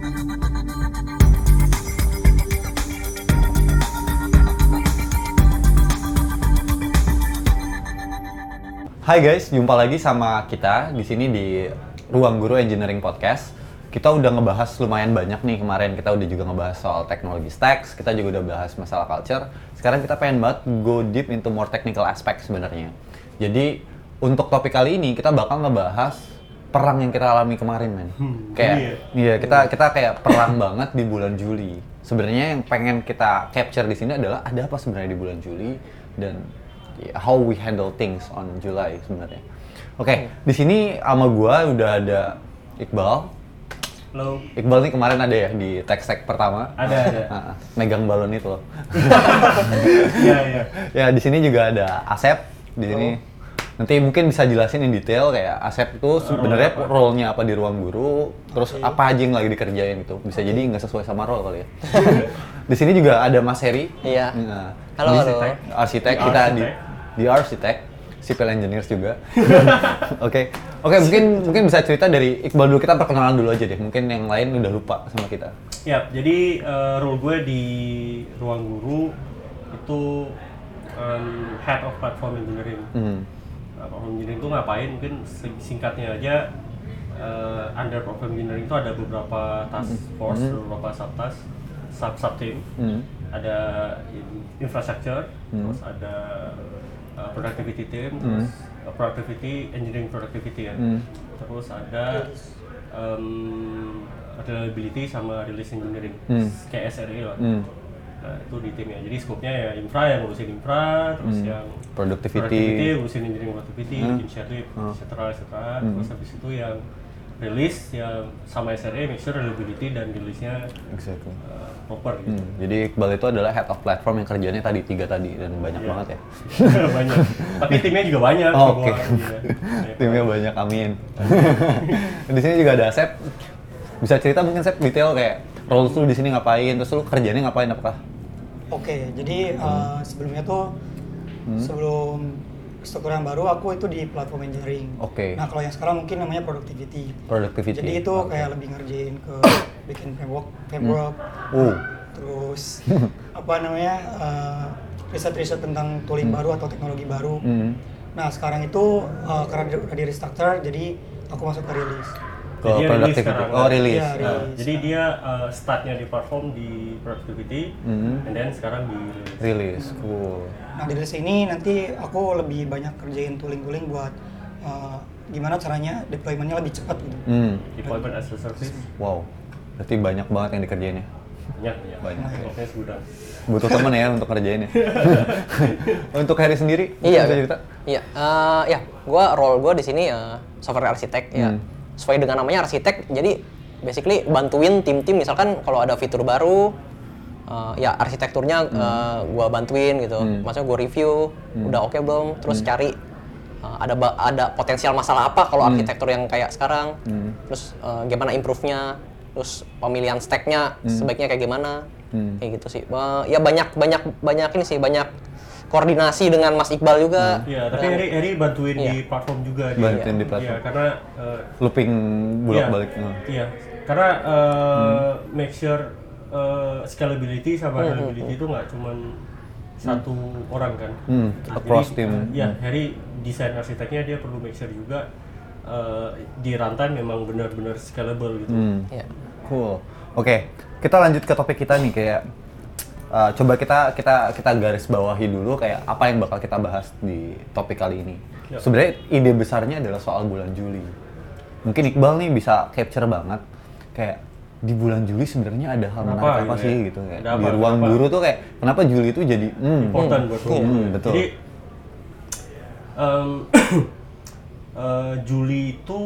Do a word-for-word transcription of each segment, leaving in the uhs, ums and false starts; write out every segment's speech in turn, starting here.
Hai guys, jumpa lagi sama kita di sini di Ruang Guru Engineering Podcast. Kita udah ngebahas lumayan banyak nih kemarin. Kita udah juga ngebahas soal teknologi stacks, kita juga udah bahas masalah culture. Sekarang kita pengen banget go deep into more technical aspect sebenarnya. Jadi untuk topik kali ini kita bakal ngebahas perang yang kita alami kemarin, men. Hmm, kayak iya, kita kita kayak perang banget di bulan Juli. Sebenarnya yang pengen kita capture di sini adalah ada apa sebenarnya di bulan Juli dan how we handle things on July sebenarnya. Oke, okay, di sini sama gua udah ada Iqbal. Halo. Iqbal nih kemarin ada ya di tech-tech pertama. Ada ada. Megang balon itu loh. Iya iya. Ya di sini juga ada Asep di sini. Oh. Nanti mungkin bisa jelasin in detail kayak Asep itu sebenarnya role-nya apa di Ruang Guru, terus okay. apa aja yang lagi dikerjain gitu. Bisa okay. jadi nggak sesuai sama role kali ya. Di sini juga ada Mas Heri. Iya. Nah, halo halo. Arsitek kita di di arsitek, civil engineers juga. Oke, oke mungkin mungkin bisa cerita dari Iqbal dulu, kita perkenalan dulu aja deh. Mungkin yang lain udah lupa sama kita. Ya, jadi uh, role gue di Ruang Guru itu um, Head of Platform Engineering. Mm. Uh, platform Engineering itu ngapain? Mungkin singkatnya aja, uh, under Platform Engineering itu ada beberapa task force, mm. beberapa sub-task, sub-sub-team. Mm. Ada infrastructure, mm. terus ada Uh, productivity team, mm. terus uh, productivity, engineering productivity ya, mm. terus ada um, reliability sama release engineering, mm. kayak S R E lah. Mm. Nah itu di timnya, jadi skopnya ya infra yang ngurusin infra, terus mm. yang productivity, productivity ngurusin engineering productivity, mm. bikin schedule, et cetera, et cetera. Mm. Terus habis itu yang release yang sama S R E, make sure reliability dan release-nya exactly. uh, proper gitu. Hmm, jadi Iqbal itu adalah head of platform yang kerjanya tadi tiga tadi dan banyak yeah. banget ya. Banyak. Tapi timnya juga banyak. Oh, oke. Okay. Timnya banyak, amin. Di sini juga ada Asep. Bisa cerita mungkin Asep detail kayak role lu di sini ngapain, terus lu kerjanya ngapain apakah? Oke, okay, jadi hmm. uh, sebelumnya tuh hmm. sebelum struktur yang baru aku itu di platform engineering. Oke. Okay. Nah kalau yang sekarang mungkin namanya productivity. Productivity. Jadi itu okay. kayak lebih ngerjain ke bikin framework, framework. Hmm. Uh. Terus apa namanya uh, riset-riset tentang tooling hmm. baru atau teknologi baru. Hmm. Nah sekarang itu uh, karena udah di restructure, jadi aku masuk ke release. Ke productivity. Oh release. Ya, release. Nah, jadi dia uh, startnya di platform di productivity, mm-hmm. and then sekarang di release. Release, cool. Nah di release ini nanti aku lebih banyak kerjain tooling-tooling buat uh, gimana caranya deployment-nya lebih cepat gitu. Mm. Deployment as a service. Wow, berarti banyak banget yang dikerjainnya. Banyak, ya. Banyak. Oke, sudah. Butuh teman ya untuk kerjainnya. Untuk Heri sendiri, iya, bisa cerita? Iya, uh, ya, gua role gua di sini uh, software arsitek hmm. ya. Sesuai dengan namanya arsitek, jadi basically bantuin tim-tim misalkan kalau ada fitur baru, uh, ya arsitekturnya hmm. uh, gua bantuin gitu. Hmm. Maksudnya gua review, hmm. udah oke okay belum, terus hmm. cari uh, ada ada potensial masalah apa kalau hmm. arsitektur yang kayak sekarang, hmm. terus uh, gimana improve-nya, terus pemilihan stack-nya hmm. sebaiknya kayak gimana, hmm. kayak gitu sih. Uh, ya banyak banyak banyak ini sih, banyak koordinasi dengan Mas Iqbal juga. Iya, hmm. tapi Eri, Eri bantuin iya. di platform juga. Bantuin dia. di platform. Iya, karena uh, looping bolak-balik. Iya, iya. karena uh, hmm. make sure uh, scalability sama hmm. reliability hmm. itu nggak cuma hmm. satu orang kan. Hmm. Across Jadi, team. Iya, Eri desain arsiteknya dia perlu make sure juga uh, di runtime memang benar-benar scalable gitu. Hmm. Yeah. Cool. Oke, okay. Kita lanjut ke topik kita nih kayak. Uh, coba kita kita kita garis bawahi dulu kayak apa yang bakal kita bahas di topik kali ini. Yep. Sebenarnya ide besarnya adalah soal bulan Juli. Mungkin Iqbal nih bisa capture banget kayak di bulan Juli sebenarnya ada hal menarik apa, apa gitu sih ya? Gitu kayak di Ruang Guru tuh kayak kenapa Juli itu jadi hmm, important buat hmm, hmm, betul. Jadi um, uh, Juli itu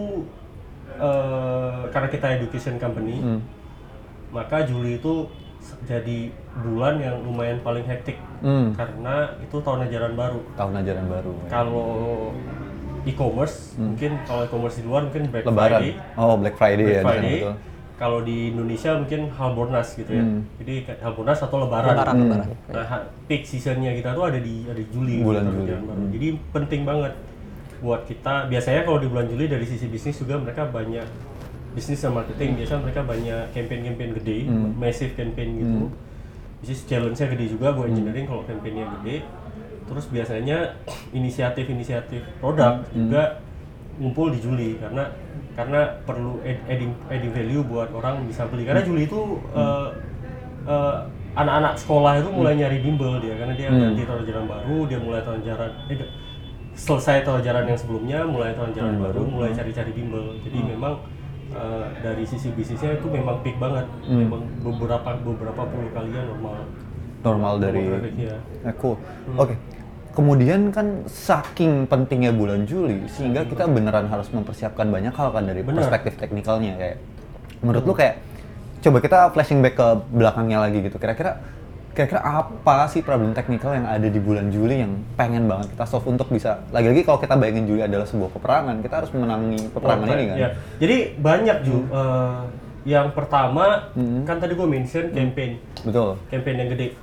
uh, karena kita education company, hmm. maka Juli itu jadi bulan yang lumayan paling hektik hmm. karena itu tahun ajaran baru. Tahun ajaran baru. Ya. Kalau e-commerce, hmm. mungkin kalau e-commerce di luar mungkin Black Lebaran. Friday. Oh, Black Friday Black ya. Friday. Kalau di Indonesia mungkin Harbolnas gitu ya. Hmm. Jadi Harbolnas atau Lebaran. Lebaran, hmm. Lebaran. Nah, peak seasonnya kita tuh ada di ada di Juli. Bulan gitu, Juli. Baru. Hmm. Jadi penting banget buat kita. Biasanya kalau di bulan Juli dari sisi bisnis juga mereka banyak bisnis dan marketing biasanya mereka banyak campaign-campaign gede, Hmm. massive campaign gitu. Bisnis challenge-nya gede juga buat engineering kalau campaign-nya gede. Terus biasanya inisiatif-inisiatif produk juga ngumpul di Juli karena karena perlu add- adding adding value buat orang bisa beli. Karena Juli itu eh, eh, anak-anak sekolah itu mulai nyari bimbel dia karena dia ganti tahun ajaran baru, dia mulai tahun ajaran eh, selesai tahun ajaran yang sebelumnya, mulai tahun ajaran baru, mulai cari-cari bimbel. Jadi memang eh, dari sisi bisnisnya itu memang peak banget, memang beberapa beberapa puluh kalian normal. Normal dari traffic-nya. Eh, cool. Oke. Kemudian kan saking pentingnya bulan Juli sehingga kita beneran harus mempersiapkan banyak hal kan dari Bener. perspektif teknikalnya kayak menurut lu kayak coba kita flashing back ke belakangnya lagi gitu. Kira-kira kira-kira apa sih problem teknikal yang ada di bulan Juli yang pengen banget kita solve untuk bisa lagi-lagi kalau kita bayangin Juli adalah sebuah peperangan, kita harus menangi peperangan Oh, ini kan. ya. Jadi banyak Ju. Eh, yang pertama kan tadi gue mention campaign, Betul. campaign yang gede.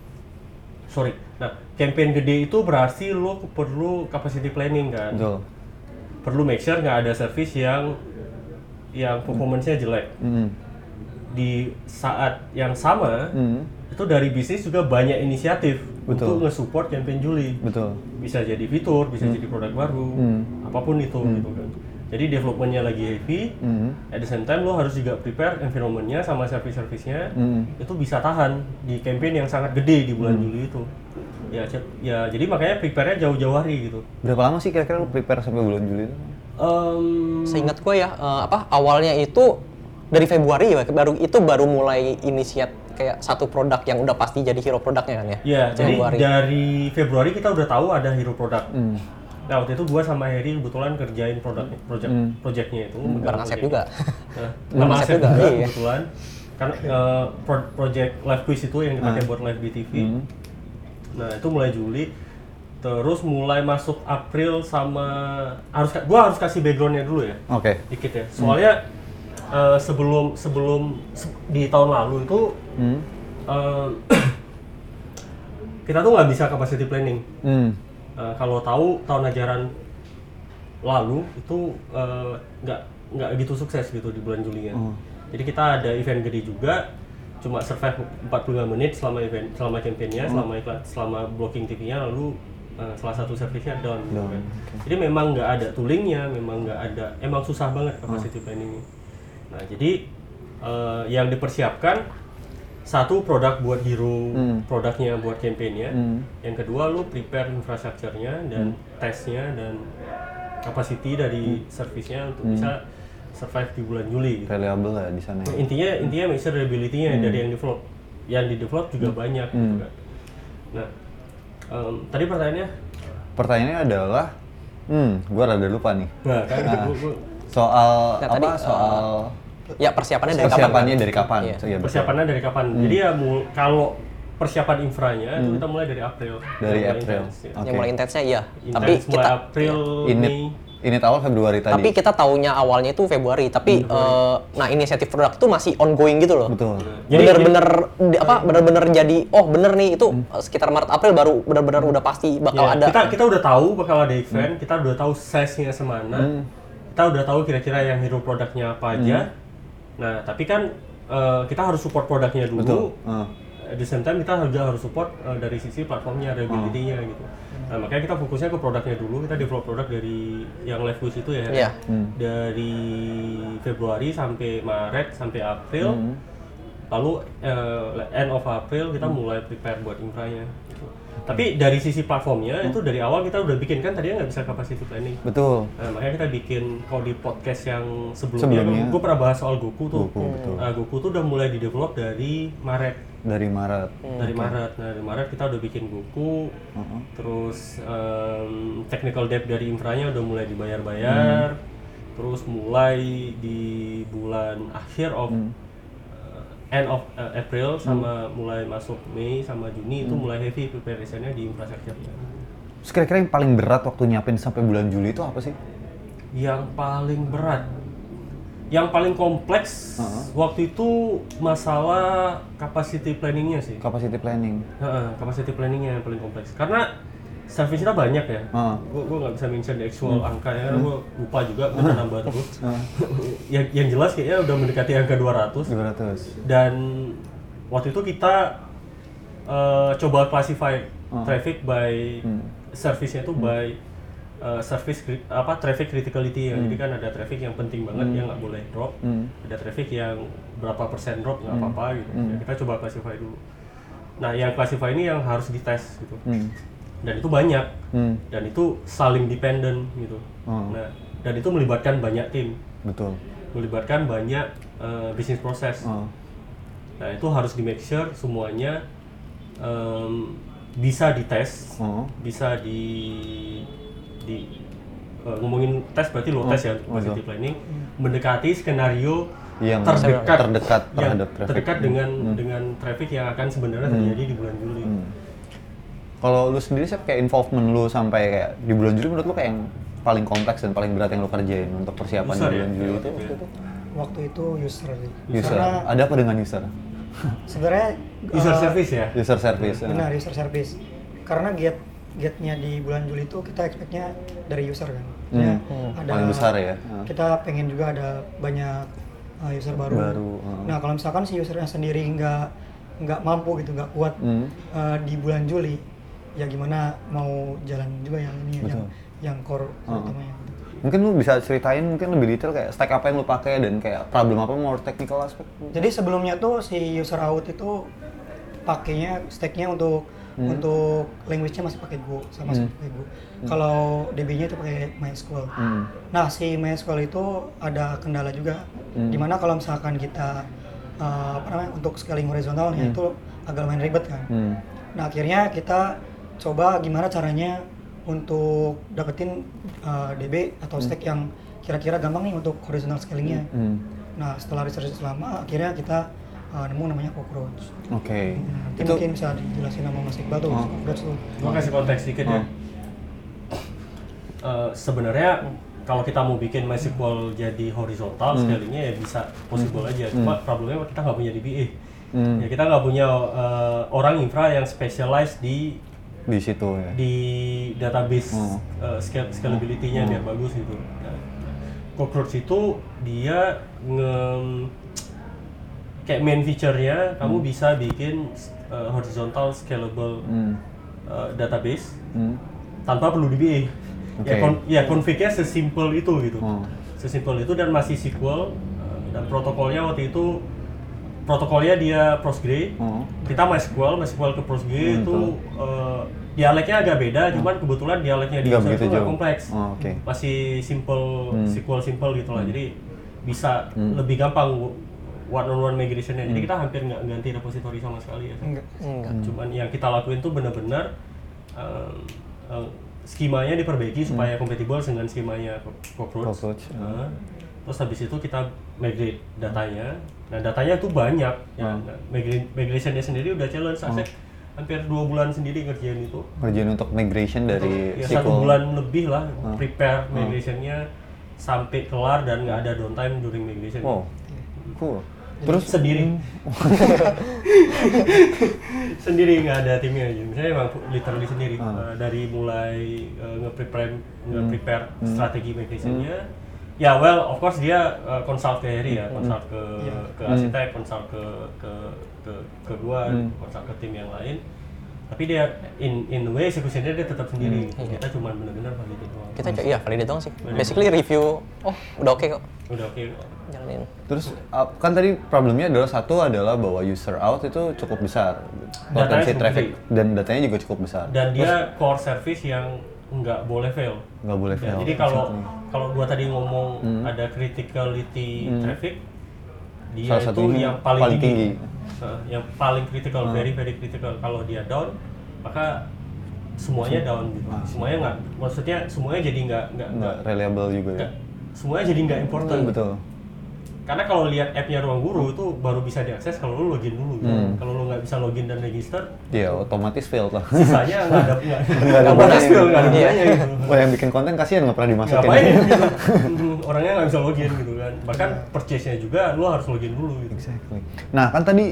Sorry. Nah, campaign gede itu berarti lo perlu capacity planning kan. Betul. Perlu make sure nggak ada service yang yang performance-nya jelek. Hmm. Di saat yang sama Hmm. itu dari bisnis juga banyak inisiatif Betul. untuk nge-support campaign Juli. Betul. Bisa jadi fitur, bisa jadi produk baru, Hmm. apapun itu gitu kan. Jadi development-nya lagi heavy, Hmm. at the same time lo harus juga prepare environment-nya sama service-service-nya Hmm. itu bisa tahan di campaign yang sangat gede di bulan Juli itu. Ya, ce- ya jadi makanya prepare-nya jauh-jauh hari gitu. Berapa lama sih kira-kira lu prepare sampai bulan Juli itu? Em, Seingat gue ya, eh, apa awalnya itu dari Februari ya, baru itu baru mulai inisiat kayak satu produk yang udah pasti jadi hero produknya kan ya. ya, jadi Februari. dari Februari kita udah tahu ada hero product. Hmm. Nah, waktu itu gua sama Heri kebetulan kerjain produknya, project, Hmm. projectnya itu. Bareng Asep project. juga. Nah, Bareng sama Asep Asep juga, juga, iya. kebetulan. Karena eh, pro- project live quiz itu yang dipakai Ah. buat live B T V. Hmm. Nah, itu mulai Juli. Terus mulai masuk April sama harus ka- gua harus kasih backgroundnya dulu ya. Oke. Dikit ya. Soalnya eh, sebelum sebelum se- di tahun lalu itu Hmm. eh, kita tuh nggak bisa capacity planning. Hmm. Eh, kalau tahu tahun ajaran lalu itu eh, nggak nggak gitu sukses gitu di bulan Juli kan. Oh. Jadi kita ada event gede juga, cuma survive empat puluh lima menit selama event selama campaignnya, selama iklan, selama blocking T V-nya, lalu eh, salah satu service-nya down. Gitu Down, kan. oke. Jadi memang nggak ada toolingnya, memang nggak ada, emang susah banget capacity planning-nya. Nah jadi eh, yang dipersiapkan satu produk buat hero, Hmm. produknya buat campaign-nya. Hmm. Yang kedua lu prepare infrastrukturnya dan tesnya dan capacity dari service-nya untuk bisa survive di bulan Juli. Gitu. Reliable ya di sana. Nah, Ya? intinya intinya make sure reliability-nya dari yang develop, yang di develop juga banyak gitu Hmm. kan. Nah, em, tadi pertanyaannya, Pertanyaannya adalah, hmm, gua rada lupa nih. nah kan Nah. gua- gua- Soal Nah, apa? tadi, soal Ya persiapannya dari kapan? persiapannya dari kapan? Iya. So, iya, betul. persiapannya dari kapan? Jadi ya mul- kalau persiapan infranya itu kita mulai dari April. Dari Mulai April. intens, ya. Oke. Yang mulai intensnya iya. Intens Tapi mulai kita April, Init, Mei. init awal Februari tadi. tapi kita taunya awalnya itu Februari, tapi eh, nah inisiatif produk itu masih ongoing gitu loh. Betul. Jadi- Bener-bener di- apa bener-bener jadi oh bener nih itu eh, sekitar Maret April baru bener-bener udah pasti bakal Ya, ada. Kita kita udah tahu bakal ada event, kita udah tahu size-nya semana, kita udah tahu kira-kira yang hero produknya apa aja. Nah, tapi kan eh, kita harus support produknya dulu. Betul. Ah. At the same time kita juga harus support eh, dari sisi platformnya, reliability-nya gitu. Nah, makanya kita fokusnya ke produknya dulu. Kita develop produk dari yang live quiz itu ya. Iya. Dari Februari sampai Maret sampai April. Lalu eh, end of April kita mulai prepare buat infranya. Gitu. Tapi dari sisi platformnya itu dari awal kita udah bikin kan tadinya nggak bisa capacity planning. Betul. Nah, makanya kita bikin kalau di podcast yang sebelumnya, Sebelumnya. gue pernah bahas soal Goku tuh. Goku, betul. Nah, Goku tuh udah mulai di develop dari Maret. Dari Maret. Dari Maret. Nah, dari Maret kita udah bikin Goku. Uh-huh. Terus em, technical debt dari infranya udah mulai dibayar-bayar. Terus mulai di bulan akhir of uh, end of uh, April sama mulai masuk Mei sama Juni itu mulai heavy preparation-nya di infrastruktur. Terus kira-kira yang paling berat waktu nyiapin sampai bulan Juli itu apa sih? Yang paling berat, yang paling kompleks Uh-huh. waktu itu masalah capacity planning-nya sih. Capacity planning. Heeh, capacity planning-nya yang paling kompleks. Karena service-nya banyak ya. Ah. Gue gue nggak bisa mention the actual Hmm. angka ya, karena gue lupa juga, gue nambah terus. yang yang jelas kayaknya udah mendekati angka dua ratus. dua ratus. Dan waktu itu kita uh, coba classify Ah. traffic by Hmm. service-nya itu by uh, service cri- apa traffic criticality ya. Jadi kan ada traffic yang penting banget yang nggak boleh drop, Hmm. ada traffic yang berapa persen drop nggak apa-apa gitu. Hmm. Ya, kita coba classify dulu. Nah, yang classify ini yang harus dites gitu. Hmm. Dan itu banyak. Hmm. Dan itu saling dependent gitu. Oh. Nah, dan itu melibatkan banyak tim, Betul. melibatkan banyak uh, bisnis proses. Oh. Nah, itu harus di make sure semuanya um, bisa dites, Oh. bisa di di uh, ngomongin tes berarti low Oh, test ya untuk betul. positive planning, mendekati skenario Yang terdekat terdekat yang terhadap traffic. terdekat dengan dengan traffic yang akan sebenarnya terjadi di bulan Juli. Hmm. Kalau lu sendiri sih kayak involvement lu sampai kayak di bulan Juli menurut lu kayak yang paling kompleks dan paling berat yang lu kerjain untuk persiapan User di ya, bulan Juli waktu itu? itu ya. Waktu itu user sih. User. Karena Ada apa dengan user? sebenarnya User uh, service ya. User service. ya. Benar, user service. Karena gate gate-nya di bulan Juli itu kita expect-nya dari user kan. Hmm. Maksudnya Paling besar ya. Ah. Kita pengen juga ada banyak uh, user baru. Baru, uh. Nah, kalau misalkan si usernya sendiri nggak nggak mampu gitu, nggak kuat Hmm. uh, di bulan Juli, ya gimana mau jalan juga yang ini ya, yang Betul. yang core Uh. utamanya. Mungkin lu bisa ceritain mungkin lebih detail kayak stack apa yang lu pakai dan kayak problem apa more technical aspek. Jadi sebelumnya tuh si user out itu pakainya stacknya untuk Hmm. untuk language-nya masih pakai Go sama Hmm. pakai Go. Kalau D B-nya itu pakai MySQL. Hmm. Nah, si MySQL itu ada kendala juga. Hmm. Dimana kalau misalkan kita uh, apa namanya untuk scaling horizontalnya Hmm. itu agak lumayan ribet kan. Hmm. Nah, akhirnya kita coba gimana caranya untuk dapetin uh, D B atau stack yang kira-kira gampang nih untuk horizontal scalingnya. Hmm. Nah, setelah research lama, akhirnya kita uh, nemu namanya Cockroach. Oke. Nah, nanti Itu mungkin bisa dijelasin sama Mas Iqbal tuh, Oh. Cockroach tuh. Gue kasih konteks dikit ya. Oh. Uh, sebenarnya kalau kita mau bikin MySQL jadi horizontal scalingnya ya bisa possible aja. Cuma problemnya kita nggak punya D B A. Hmm. Ya kita nggak punya uh, orang infra yang specialize di di situ ya. di database Hmm. uh, scale, scalability-nya biar bagus gitu. Nah, Cockroach itu dia nge kayak main feature-nya kamu bisa bikin uh, horizontal scalable Hmm. uh, database Hmm. tanpa perlu D B A. Ya, Oke. kon ya config-nya sesimpel itu gitu. Oh. Sesimpel itu dan masih S Q L uh, dan protokolnya waktu itu protokolnya dia Postgre. Oh. Kita MySQL, MySQL ke Postgre Hmm, itu betul. uh, dialeknya agak beda, cuman kebetulan dialeknya di Nggak user begitu itu nggak jauh. kompleks. Oh, oke. Masih simple Hmm. S Q L simple gitu lah. Jadi bisa lebih gampang one on one migration-nya. Hmm. Jadi kita hampir nggak ganti repository sama sekali ya. Enggak. Enggak. Cuman yang kita lakuin tuh benar-benar um, um, skemanya diperbaiki supaya kompatibel dengan skemanya Co- Cockroach. Cockroach, Nah, terus habis itu kita migrate datanya. Nah, datanya tuh banyak. Ya, Hmm. nah, migra- migration-nya sendiri udah challenge. Saya hampir dua bulan sendiri ngerjain itu. Kerjaan untuk migration dari Ya, S Q L. satu bulan lebih lah Hmm. prepare Hmm. migration-nya sampai kelar dan nggak ada downtime during migration. Wow. Cool. Terus sendiri sendiri nggak ada timnya aja misalnya emang literally sendiri Ah. Uh, dari mulai uh, nge-prepare Hmm. nge-prepare strategi migrationnya ya well of course dia uh, consult ke Heri ya consult ke ke arsitek consult ke ke ke ke gua Hmm. consult ke tim yang lain tapi dia in in a way execution-nya dia tetap sendiri kita cuma benar-benar validate doang Kita cek, iya validate doang sih. Basically review, oh udah oke kok, udah oke jalanin. Terus uh, kan tadi problemnya adalah satu adalah bahwa user out itu cukup besar Datanya potensi cukup traffic gede. dan datanya juga cukup besar. dan dia core service yang nggak boleh fail. Nggak boleh Ya, fail. jadi kalau Exactly. kalau gua tadi ngomong Hmm. ada criticality Hmm. traffic, dia Salah itu satunya yang paling, paling tinggi, tinggi. Uh, yang paling critical, Hmm. very very critical. Kalau dia down, maka semuanya down gitu. Ah. Semuanya nggak, maksudnya semuanya jadi nggak nggak Nggak reliable juga ya. nggak, semuanya jadi nggak important. Betul. Karena kalau lihat app-nya Ruang Guru itu baru bisa diakses kalau lu login dulu. Gitu. Hmm. Kalau lu nggak bisa login dan register, Iya, otomatis fail lah. sisanya nggak ada nggak Nggak ada nggak gunanya. skill nggak ada Iya. gunanya gitu. Wah, yang bikin konten kasihan nggak pernah dimasukin. Ngapain gitu? Orangnya nggak bisa login gitu kan. Bahkan purchase-nya juga lu harus login dulu gitu. Exactly. Nah, kan tadi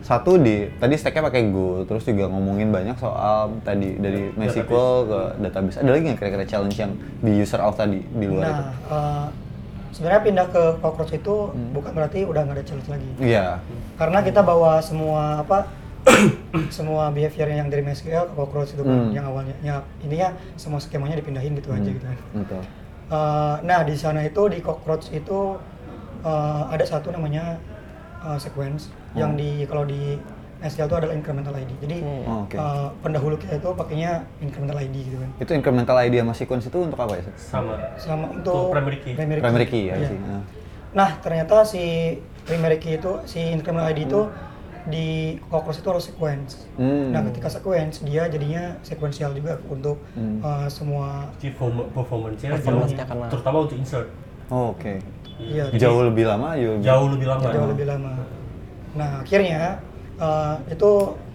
Satu di tadi stack-nya pakai Go, terus juga ngomongin banyak soal tadi dari MySQL ke database. Ada lagi nggak kira-kira challenge yang di user auth tadi di luar itu? Nah, uh, sebenarnya pindah ke Cockroach itu hmm. bukan berarti udah nggak ada challenge lagi. Iya. Karena kita bawa semua apa semua behavior yang dari MySQL ke Cockroach itu kan, hmm. yang awalnya. Ya intinya semua skemanya dipindahin gitu hmm. aja gitu kan. Betul. Uh, nah di sana itu di Cockroach itu uh, ada satu namanya uh, sequence hmm. yang di kalau di MySQL itu adalah incremental I D. Jadi hmm. oh, okay. uh, pendahulu kita itu pakainya incremental I D gitu kan. Itu incremental I D sama sequence itu untuk apa ya? Sama. Sama untuk primary key. Primary key, primary key ya iya. sih. Nah. nah ternyata si primary key itu si incremental I D itu hmm. di Cockroach itu harus sequence. Hmm. Nah ketika sequence dia jadinya sekuensial juga untuk hmm. uh, semua performance-nya, performance-nya karena terutama untuk insert. Oh, oke. Okay. Iya. Jauh lebih lama, jauh, jauh lebih lama. Jauh lebih lama. Nah akhirnya uh, itu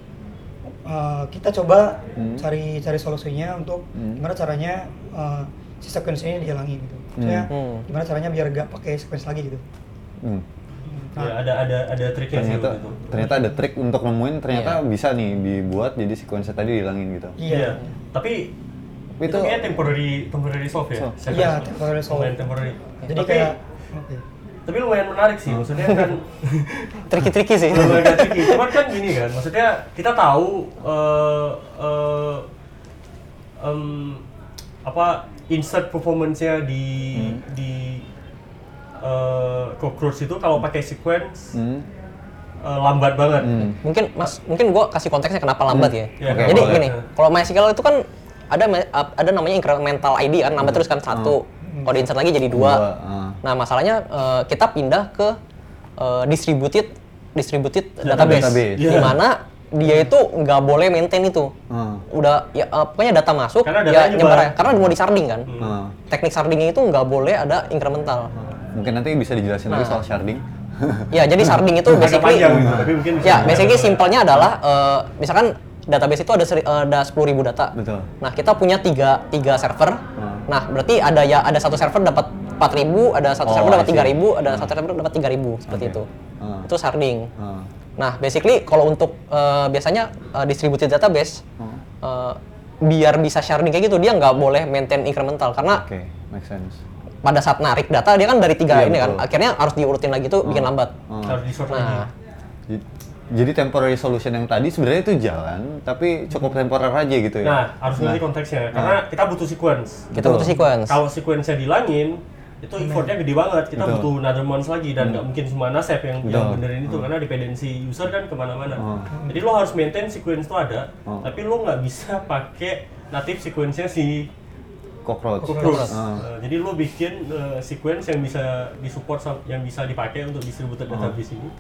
uh, kita coba hmm. cari cari solusinya untuk hmm. gimana caranya uh, si sequence ini dihilangin gitu. Maksudnya hmm. gimana caranya biar gak pakai sequence lagi gitu. Hmm. Nah, ya, ada ada ada triknya sih ternyata, gitu. Ternyata ada trik untuk nemuin ternyata yeah. bisa nih dibuat jadi sequence tadi dihilangin gitu. Iya. Yeah. Tapi itu, itu kayak temporary temporary solve ya. Iya, temporary solve. Lumayan temporary. Jadi tapi, kayak okay. tapi lumayan menarik sih, maksudnya kan triki-triki sih. Lumayan triki. Cuman kan gini kan, maksudnya kita tahu uh, uh, um, apa insert performance-nya di hmm. di uh, Cockroach itu kalau pakai sequence hmm. uh, lambat banget. Hmm. Mungkin Mas, mungkin gua kasih konteksnya kenapa lambat hmm. ya. ya okay. Jadi boleh. gini, kalau MySQL itu kan ada ada namanya incremental I D kan, nambah hmm. terus kan satu. Hmm. Kalau di insert lagi jadi dua. dua uh. Nah masalahnya uh, kita pindah ke uh, distributed distributed database, database. Yeah. Di mana dia itu nggak boleh maintain itu. Uh. Udah ya uh, pokoknya data masuk ya nyebar karena mau di sharding kan. Uh. Teknik shardingnya itu nggak boleh ada incremental. Uh. Mungkin nanti bisa dijelasin nah. lagi soal sharding. Ya jadi sharding itu basically panjang, tapi mungkin ya basically simpelnya adalah uh, misalkan database itu ada seri, uh, ada sepuluh ribu data. Betul. Nah, kita punya tiga, tiga server. Hmm. Nah, berarti ada ya ada satu server dapat empat ribu, ada satu oh, server dapat tiga ribu, ada hmm. satu server dapat tiga ribu seperti okay. itu. Hmm. Itu sharding. Hmm. Nah, basically kalau untuk uh, biasanya uh, distributed database hmm. uh, biar bisa sharding kayak gitu dia nggak boleh maintain incremental karena Oke, okay. make sense. Pada saat narik data dia kan dari tiga iya, ini betul. kan, akhirnya harus diurutin lagi tuh hmm. bikin lambat. Hmm. Harus di-sort nah, lagi. Jadi temporary solution yang tadi sebenarnya itu jalan, tapi cukup temporer aja gitu ya. Nah, harus ngerti nah. konteksnya, karena nah. kita butuh sequence. Kita butuh sequence. Kalau sequence-nya dilangin, itu effortnya gede banget. Kita Betul. butuh another months lagi dan nggak hmm. mungkin semua nasib yang, yang benerin itu, hmm. karena dependensi user kan kemana-mana. Hmm. Jadi lo harus maintain sequence itu ada, hmm. tapi lo nggak bisa pakai native sequence-nya si Cockroach. Cockroach. Hmm. Uh, jadi lo bikin uh, sequence yang bisa disupport, yang bisa dipakai untuk distributed hmm. database ini.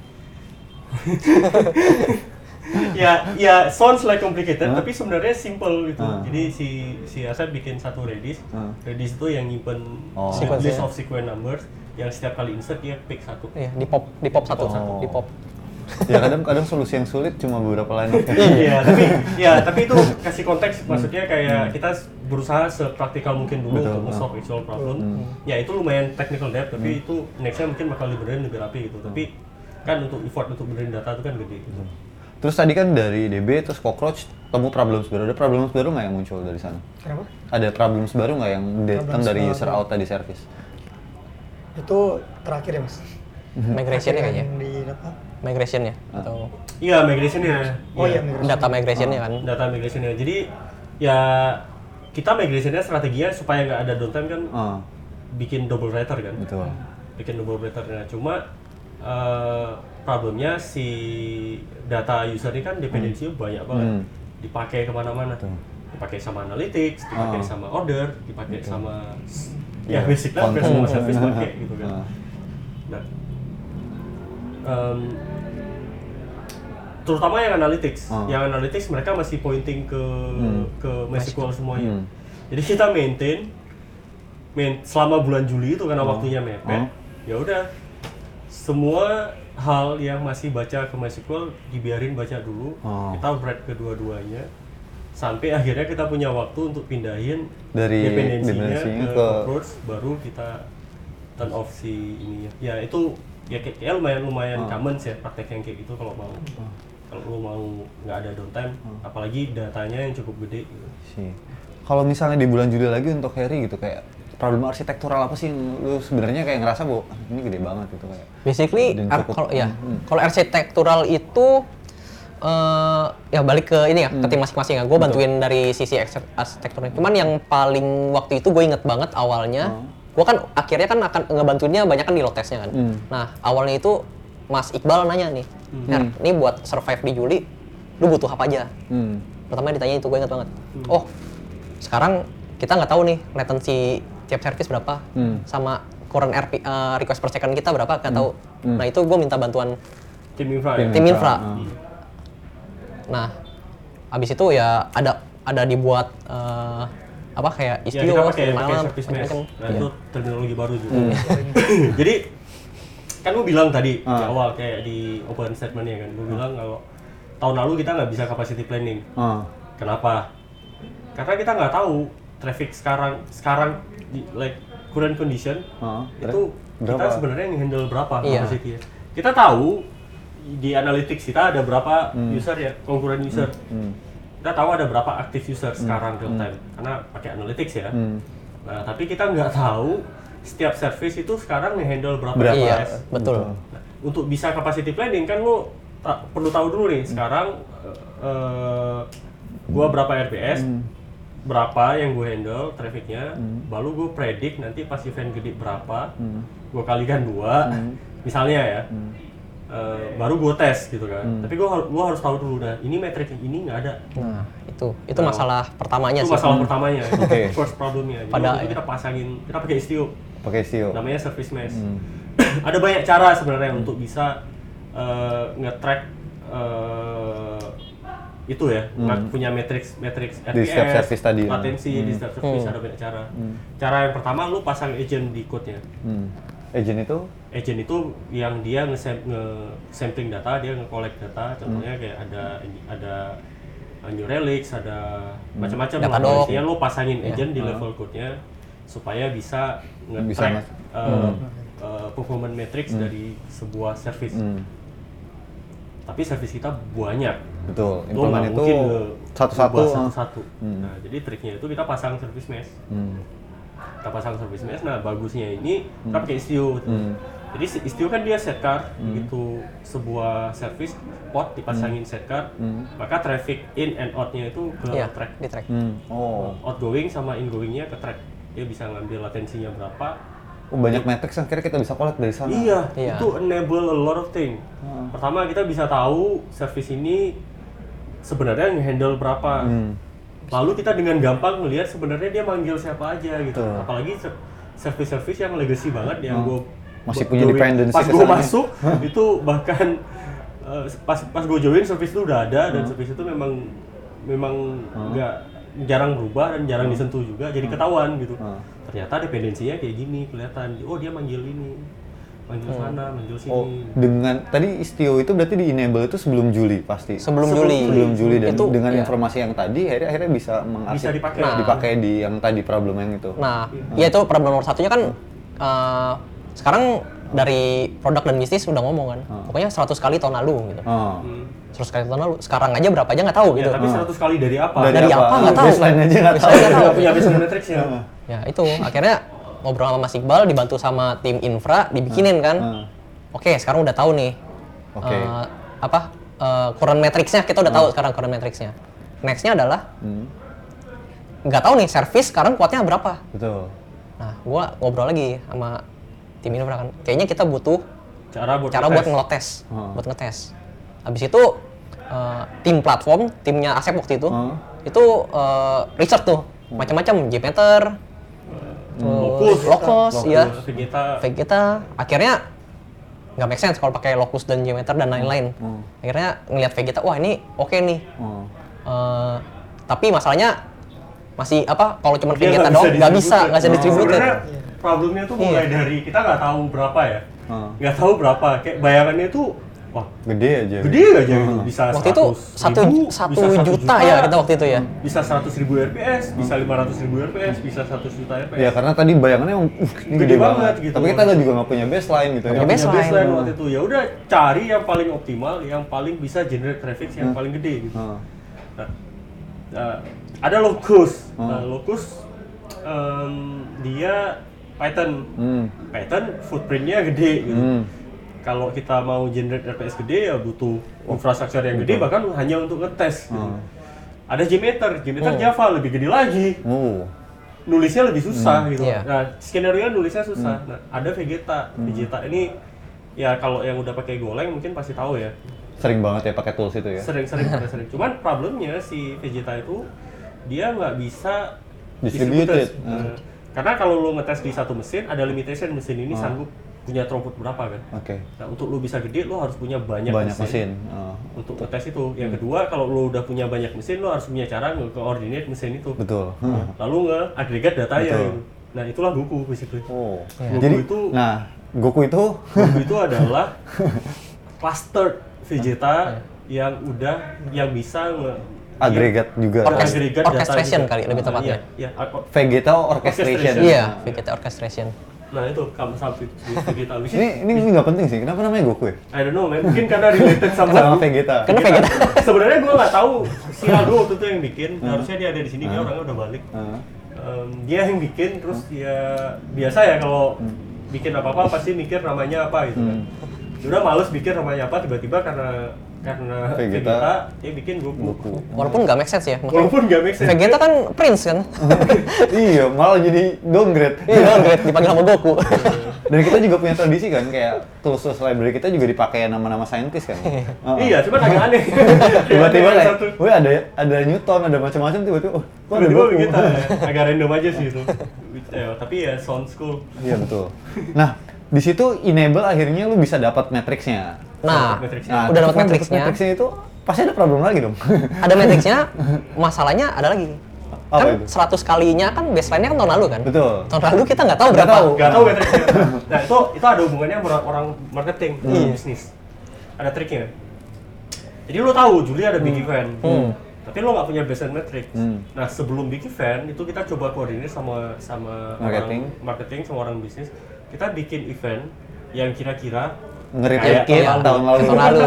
ya, ya sounds like complicated, huh? tapi sebenarnya simple gitu. Uh. Jadi si si Asep bikin satu Redis, uh. Redis itu yang nyimpen oh. list of sequence numbers, yang setiap kali insert dia pick satu. Iya, di pop, di pop satu, oh. satu, di pop. Ya kadang-kadang solusi yang sulit cuma beberapa line. Iya, tapi ya tapi itu kasih konteks, maksudnya kayak hmm. kita berusaha sepraktikal mungkin dulu Betul, untuk nge-solve uh. actual problem. Hmm. Ya itu lumayan technical depth, tapi hmm. itu nextnya mungkin bakal dibenerin lebih rapi gitu. Hmm. Tapi kan untuk effort untuk benerin data itu kan gede gitu. Terus tadi kan dari D B terus Cockroach temu problems baru. Ada problems baru nggak yang muncul dari sana? Kenapa? Ada problems baru nggak yang datang dari user out tadi service? Itu terakhir ya mas? Migration-nya kayaknya? Di apa? Migration-nya? Ah. Atau? Iya migration-nya. Oh iya migration. Data migration-nya kan? Data migration-nya. Jadi ya kita migration-nya strateginya supaya nggak ada downtime kan uh. bikin double writer kan? Betul. Bikin double writer-nya. Cuma Uh, problemnya si data user ini kan dependensinya hmm. banyak banget, hmm. dipakai kemana-mana, Betul. dipakai sama analytics, dipakai oh. sama order, dipakai Betul. sama ya, ya basically hampir semua service pakai gitu kan. Oh. Nah, um, terutama yang analytics, oh. yang analytics mereka masih pointing ke hmm. ke MySQL semuanya. Hmm. Jadi kita maintain, main selama bulan Juli itu karena oh. waktunya mepet, oh. ya udah. Semua hal yang masih baca ke MySQL dibiarin baca dulu, oh. kita write kedua-duanya sampai akhirnya kita punya waktu untuk pindahin dari dependensinya ke Cockroach, baru kita turn off si ininya. Ya itu ya kayak lumayan lumayan oh. common sih ya praktek yang kayak gitu kalau mau. Oh. kalau lo mau nggak ada downtime, hmm. apalagi datanya yang cukup gede. Gitu. Sih. Kalau misalnya di bulan Juli lagi untuk Harry gitu kayak problem arsitektural apa sih yang lu sebenarnya kayak ngerasa bahwa ini gede banget gitu kayak. Basically kalau ya hmm. kalau arsitektural itu uh, ya balik ke ini ya hmm. ke tim masing-masing ya. Gue bantuin dari sisi arsitekturnya. Cuman yang paling waktu itu gue inget banget awalnya, hmm. gue kan akhirnya kan akan ngebantuinnya banyak kan di load testnya kan. Hmm. Nah awalnya itu Mas Iqbal nanya nih, hmm. Her, ini buat survive di Juli, lu butuh apa aja? Hmm. Pertama ditanya itu gue inget banget. Hmm. Oh sekarang kita nggak tahu nih latency tiap service berapa, hmm. sama current R P, uh, request per second kita berapa, nggak tahu. Hmm. Nah itu gue minta bantuan tim infra. Tim, ya? tim infra. Hmm. Nah, abis itu ya ada ada dibuat uh, apa kayak istio, ya, pakai malam, service mesh. Nah ya. itu terminologi baru juga. Hmm. Jadi kan lu bilang tadi uh. di awal kayak di open statement-nya kan, lu uh. bilang kalau tahun lalu kita nggak bisa capacity planning. Uh. Kenapa? Karena kita nggak tahu traffic sekarang sekarang di like current condition uh, itu berapa? Kita sebenarnya handle berapa iya. capacity-nya. Kita tahu di analytics kita ada berapa hmm. user ya, concurrent user. Hmm. Hmm. Kita tahu ada berapa active user hmm. sekarang real time hmm. karena pakai analytics ya. Hmm. Nah, tapi kita nggak tahu setiap service itu sekarang nge-handle berapa F P S. Iya, betul. Nah, untuk bisa capacity planning kan lu ta- perlu tahu dulu nih sekarang uh, gua berapa R P S, hmm. berapa yang gue handle trafficnya, hmm. baru gue predict nanti pas event gede berapa, hmm. gue kalikan dua, hmm. misalnya ya, hmm. uh, baru gue tes gitu kan. Hmm. Tapi gue gue harus tahu dulu, nah ini metrik yang ini nggak ada. Nah itu itu nah, masalah pertamanya itu sih. Itu masalah hmm. pertamanya, okay. first problemnya. Jadi Pada itu kita pasangin, kita pakai istio. Pakai istio. Namanya service mesh. Hmm. Ada banyak cara sebenarnya hmm. untuk bisa uh, nge-track uh, itu ya, hmm. punya matrix matrix R P S, di setiap service tadi, latensi hmm. di setiap service hmm. ada banyak cara. Hmm. Cara yang pertama lu pasang agent di code-nya. Hmm. Agent itu? Agent itu yang dia nge-sampling data, dia nge-collect data. Contohnya hmm. kayak ada ada New Relics, ada hmm. macam-macam lah. Yang lu pasangin yeah. agent di level code-nya supaya bisa nge-track uh, hmm. uh, performance matrix hmm. dari sebuah service. Hmm. Tapi service kita banyak. Betul. Implement itu satu-satu. satu-satu. Hmm. Nah, jadi triknya itu kita pasang service mesh. Hmm. Kita pasang service mesh. Nah, bagusnya ini hmm. kita pakai istio. Hmm. Jadi istio kan dia set card, hmm. begitu sebuah service pod dipasangin hmm. set card, hmm. maka traffic in and out-nya itu ke ya, track. Di track. Hmm. Oh. Outgoing sama ingoing-nya ke track. Dia bisa ngambil latensinya berapa. Oh, banyak matrix yang kira kita bisa collect dari sana. Iya, iya. itu enable a lot of thing. Hmm. Pertama kita bisa tahu service ini sebenarnya nge-handle berapa. Hmm. Lalu kita dengan gampang melihat sebenarnya dia manggil siapa aja gitu. Tuh. Apalagi service-service yang legacy banget yang hmm. gue masih punya dependency pas gue masuk itu bahkan uh, pas pas gue join service itu udah ada hmm. dan service itu memang memang nggak hmm. jarang berubah dan jarang hmm. disentuh juga, jadi hmm. ketahuan gitu. Hmm. Ternyata dependensinya kayak gini kelihatan. Oh dia manggil ini, manggil hmm. sana, manggil sini. Oh, dengan tadi istio itu berarti di enable itu sebelum Juli pasti. Sebelum, sebelum Juli. Sebelum Juli dan itu, dengan iya. informasi yang tadi akhirnya akhirnya bisa mengarsip, bisa dipakai. Nah, dipakai di yang tadi problem yang itu. Nah, hmm. ya itu problem nomor satunya kan uh, sekarang dari produk dan bisnis udah ngomong kan. Hmm. Pokoknya seratus kali tahun lalu gitu. Hmm. seratus kali tahun lalu. Sekarang aja berapa aja nggak tahu gitu. Ya, tapi seratus kali dari apa? Dari, dari apa nggak tahu. Baseline aja nggak tahu. Nggak punya baseline matrixnya. Ya itu akhirnya ngobrol sama Mas Iqbal dibantu sama tim infra dibikinin kan. Hmm. Oke, sekarang udah tahu nih. Oke. Okay. Uh, apa uh, current matrixnya kita udah hmm. tahu sekarang current matrixnya. Nextnya adalah nggak hmm. tahu nih service sekarang kuotnya berapa. Betul. Nah, gua ngobrol lagi sama tim infra kan. Kayaknya kita butuh cara buat cara buat ngetes, hmm. buat ngetes. Habis itu uh, tim platform, timnya Asep waktu itu, hmm. itu uh, research tuh hmm. macam-macam, Jmeter, hmm. Locus, Locus, ya, Vegeta. Vegeta. Akhirnya nggak make sense kalau pakai Locus dan Jmeter dan lain-lain. Hmm. Akhirnya ngelihat Vegeta, wah ini oke okay nih. Hmm. Uh, tapi masalahnya masih apa? Kalau cuma Vegeta doang nggak bisa, nggak bisa distributed. Problemnya tuh mulai yeah. dari kita nggak tahu berapa ya, nggak hmm. tahu berapa. Kayak bayangannya tuh wah Gede aja. gede aja gitu, bisa Waktu itu satu ribu, satu bisa juta ya kita waktu itu ya. bisa seratus ribu R P S, bisa lima ratus ribu R P S, bisa seratus juta R P S. Ya karena tadi bayangannya emang uh, ini Gede gede, banget banget gitu. Tapi kita juga nggak punya baseline gitu Nggak ya. punya Punya baseline. baseline waktu itu ya udah cari yang paling optimal, yang paling bisa generate traffic yang Hmm. paling gede gitu. Hmm. Nah, nah, ada Locus. Hmm. Nah, Locus em, dia Python. Hmm. Python footprintnya gede gitu. Hmm. Kalau kita mau generate R P S gede ya butuh infrastruktur yang gede, bahkan hanya untuk ngetes. Gitu. Hmm. Ada JMeter, JMeter Hmm. Java lebih gede lagi. Oh. Nulisnya lebih susah gitu. Iya. Nah, skenario nulisnya susah. Nah, ada Vegeta. Vegeta ini ya kalau yang udah pakai Golang mungkin pasti tahu ya. Sering banget ya pakai tools itu ya. Sering-sering pada sering. Cuman problemnya si Vegeta itu dia nggak bisa Distributed. distributed. Nah, karena kalau lu ngetes di satu mesin ada limitation, mesin ini sanggup punya throughput berapa kan. Oke. Nah, untuk lu bisa gede lu harus punya banyak, Banyak mesin. Oh. untuk ngetes itu. Yang kedua, kalau lu udah punya banyak mesin, lu harus punya cara nge-coordinate mesin itu. Betul. Lalu nge-agregat datanya Betul. gitu. Nah, itulah Goku basically. Oh. Ya. Goku Jadi itu- nah, Goku itu Goku itu adalah clustered Vegeta yang udah yang bisa nge agregat juga. Orkes- agregat orchestration data kali, lebih juga. tepatnya. Iya, iya. Or- Vegeta orchestration. Orchestration. Iya, Vegeta orchestration. Nah, itu kamu sampai Vegeta. Which is- Ini ini ini nggak penting sih. Kenapa namanya Goku ya? I don't know, man. Mungkin karena related sama Sama Vegeta. Karena Vegeta. Sebenarnya gue nggak tahu si Aldo waktu itu yang bikin. Harusnya dia ada di sini, dia orangnya udah balik. Heeh. Em, dia yang bikin, terus dia biasa ya kalau bikin apa-apa pasti mikir namanya apa gitu kan. Dia udah males mikir namanya apa, tiba-tiba karena karena Vegeta. Vegeta, dia bikin Goku. Goku. Walaupun nggak make sense ya. Maksudnya, Walaupun gak make sense. Vegeta kan prince kan. Iya, malah jadi downgrade. Iya, downgrade dipanggil sama Goku. Dan kita juga punya tradisi kan, kayak tools-tools library kita juga dipakai nama-nama saintis kan. Heeh. Iya, cuman agak aneh. Tiba-tiba Yang kayak, satu. wih ada ada Newton, ada macam-macam tiba-tiba, oh, kok ada Tiba-tiba Goku. begitu, agak random aja sih itu. Ya, tapi ya sounds cool. Iya betul. Nah, di situ enable akhirnya lu bisa dapat matriksnya. Nah, Matriksnya. udah dapat terus matriksnya. Matriksnya itu pasti ada problem lagi dong. Ada matriksnya, masalahnya ada lagi. Apa Kan itu? seratus kalinya kan baseline-nya kan tahun lalu kan? Betul. Tahun lalu kita nggak tahu Nggak berapa. tahu. Gak tau metriknya. Nah itu itu ada hubungannya sama orang marketing, Iya. bisnis. Ada triknya. Jadi lo tahu Juli ada big event, Hmm. tapi lo nggak punya baseline metric. Hmm. Nah sebelum big event itu kita coba koordinir sama sama Marketing. orang marketing sama orang bisnis. Kita bikin event yang kira-kira Nge-repeat Kayak tahun lalu. Tahun lalu.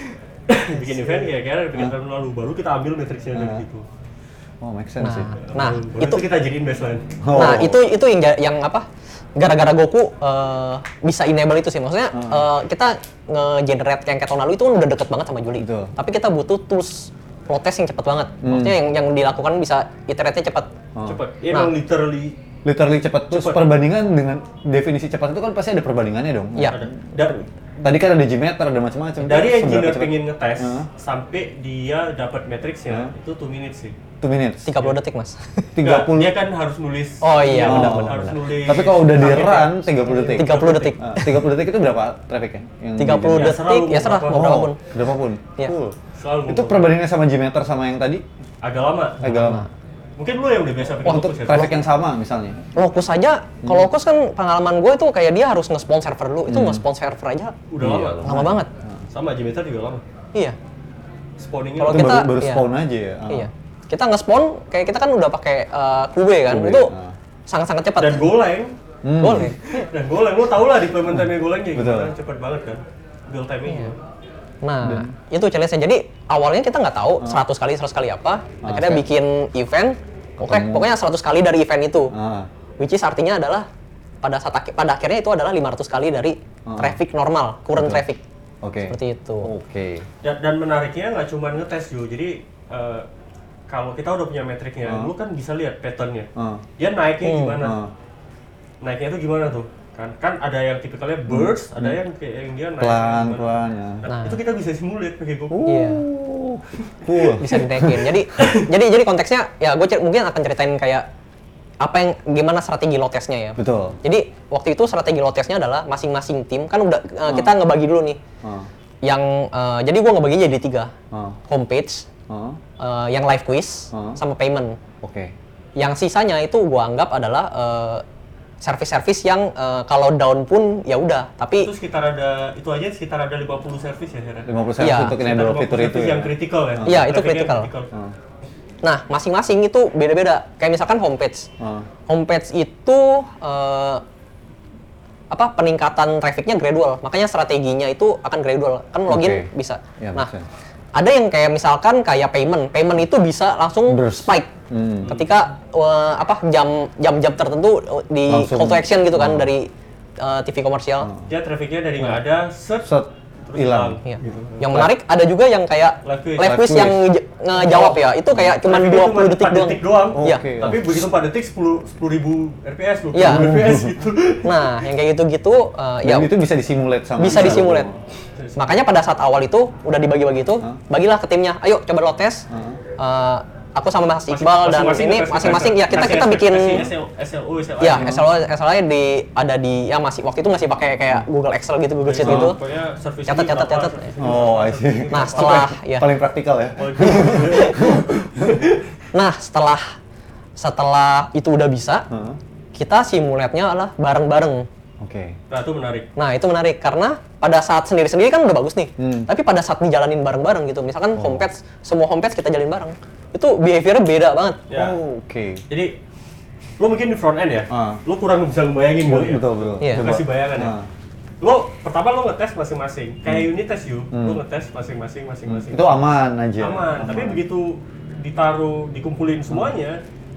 bikin event ya kira bikin tahun lalu baru kita ambil metriksnya dari Hmm. situ. Oh, make sense sih. Nah, Baru itu kita jadiin baseline. Oh. Nah, itu itu yang ja- yang apa? Gara-gara Goku eh, bisa enable itu sih. Maksudnya eh, kita nge-generate yang kayak tahun lalu itu kan udah deket banget sama Juli. Betul. Tapi kita butuh tools protest yang cepat banget. Maksudnya yang yang dilakukan bisa iterate-nya cepat. Oh. Cepet. Ya, Nah. emang literally Literally cepat. Terus Cepat. perbandingan dengan definisi cepat itu kan pasti ada perbandingannya dong. Iya. ada. Dan Tadi kan ada Gmeter, ada macam-macam. dari Seberapa engineer cepat? pengen ngetes Heeh. sampai dia dapat matriksnya Heeh. itu two minutes sih. Two minutes. tiga puluh detik, Mas. tiga puluh. Nggak, dia kan harus nulis. Oh iya, Dia benar, benar, harus benar. nulis. Tapi kalau udah di targetnya. run tiga puluh detik. tiga puluh detik. Ah, tiga puluh detik itu berapa trafficnya? Yang tiga puluh Ya, serah detik, lu ya serah berapa. mau berapapun. Oh, berapapun. Iya. Cool. Selalu Itu perbandingannya sama Gmeter sama yang tadi agak lama. agak lama. Mungkin lu yang udah biasa pakai Oh, untuk Locus ya. traffic yang sama misalnya. Locus aja, kalau Locus kan pengalaman gue tuh kayak dia harus nge-spawn server dulu. Itu nge-spawn server aja Udah Iya, lama. lama banget. Sama Jmeter juga lama. Iya. Spawningnya Kalau Itu kita baru, baru iya. spawn aja ya. Ah. Iya. Kita nge-spawn kayak kita kan udah pakai uh, Q B kan. Q B, Itu ah. sangat-sangat cepat. dan Golang. Hmm. Boleh. Dan Golang lu tau lah deployment time-nya Golang kayak Betul. gimana, cepet banget kan. Build time-nya. Iya. Nah, itu challenge-nya. Jadi awalnya kita nggak tahu seratus kali seratus kali apa. Ah, Akhirnya oke. bikin event. Oke, Ketemu. pokoknya seratus kali dari event itu. Ah. Which is artinya adalah pada saat aki- pada akhirnya itu adalah lima ratus kali dari Ah. traffic normal, current Betul. traffic. Oke. Seperti itu. Oke. Dan, dan menariknya nggak cuma ngetes Jo, jadi eh, kalau kita udah punya metriknya, Ah. lu kan bisa lihat patternnya. Ah. Dia naiknya Hmm. gimana? Ah. Naiknya itu gimana tuh? Kan kan ada yang tipikalnya burst, ada yang kayak yang dia naik Hmm. Pelan, gimana. pelan ya. Nah, Nah. itu kita bisa simulate pakai Goku. Iya. Uh, Cool. Bisa dinaikin. jadi jadi jadi konteksnya ya gue mungkin akan ceritain kayak apa yang gimana strategi load testnya ya. Betul. Jadi waktu itu strategi load testnya adalah masing-masing tim kan udah uh, kita ngebagi dulu nih. Ah. Yang uh, jadi gue ngebaginya jadi tiga. Ah. Homepage, Ah. uh, yang live quiz, Ah. sama payment. Oke. Yang sisanya itu gue anggap adalah uh, service-service yang uh, kalau down pun ya udah, tapi Itu sekitar ada, itu aja sekitar ada lima puluh service ya, Hera? lima puluh service Iya. untuk Sekitar enable lima puluh fitur itu service ya. yang kritikal ya? Iya, itu Traffic-nya critical. nah masing-masing itu beda-beda. Kayak misalkan homepage. Ah. Homepage itu uh, apa peningkatan trafficnya gradual, makanya strateginya itu akan gradual. Kan login Oke. bisa. Ya, nah, make sense. ada yang kayak misalkan kayak payment, payment itu bisa langsung Burst. spike. Hmm. Ketika uh, apa jam jam-jam tertentu uh, di Langsung. call to action gitu kan Oh. dari uh, T V komersial. Dia trafficnya dari nggak ada, set, Set, terus hilang. Iya. Gitu. Yang menarik ada juga yang kayak Live quiz. live quiz Live yang nge- ngejawab ya. Itu kayak cuma Trafficnya dua cuma puluh detik empat doang. detik doang. Oh, Iya. oke. Tapi begitu empat detik sepuluh ribu R P S, dua puluh Iya. ribu R P S gitu. Nah, yang kayak gitu-gitu uh, Dan ya itu bisa disimulate sama bisa kita. disimulat. Makanya pada saat awal itu udah dibagi-bagi itu, Hah? bagilah ke timnya. Ayo coba lo tes. Hah? Uh, aku sama Mas Masing- Iqbal dan masing-masing ini ngetes masing-masing ya kita kasih kita S- bikin kasih S L- S L O, S L A. ya S L O S L A di ada di ya masih waktu itu masih pakai kayak Google Excel gitu, Google Sheet Oh, gitu. pokoknya service Catat, ini catat, berapa, catat. service ini Oh, berapa, I see. service ini Nah, berapa. setelah ya. Paling praktikal ya. Oh, Nah, setelah setelah itu udah bisa, Heeh. kita simulatnya adalah bareng-bareng. Oke. Nah, itu menarik. Nah, itu menarik karena pada saat sendiri-sendiri kan udah bagus nih. Hmm. Tapi pada saat dijalanin bareng-bareng gitu, misalkan Oh. homepage, semua homepage kita jalin bareng. Itu behavior-nya beda banget. Ya. Oh, oke. Jadi lo mungkin di front end ya, Ah. lo kurang bisa ngebayangin Betul, kali ya. betul, betul. Iya. Lo kasih bayangan ya. Ah. Lo pertama lo ngetes masing-masing, kayak Hmm. unit test you, lo ngetes masing-masing, masing-masing. Itu aman aja. aman. Tapi begitu ditaruh, dikumpulin semuanya,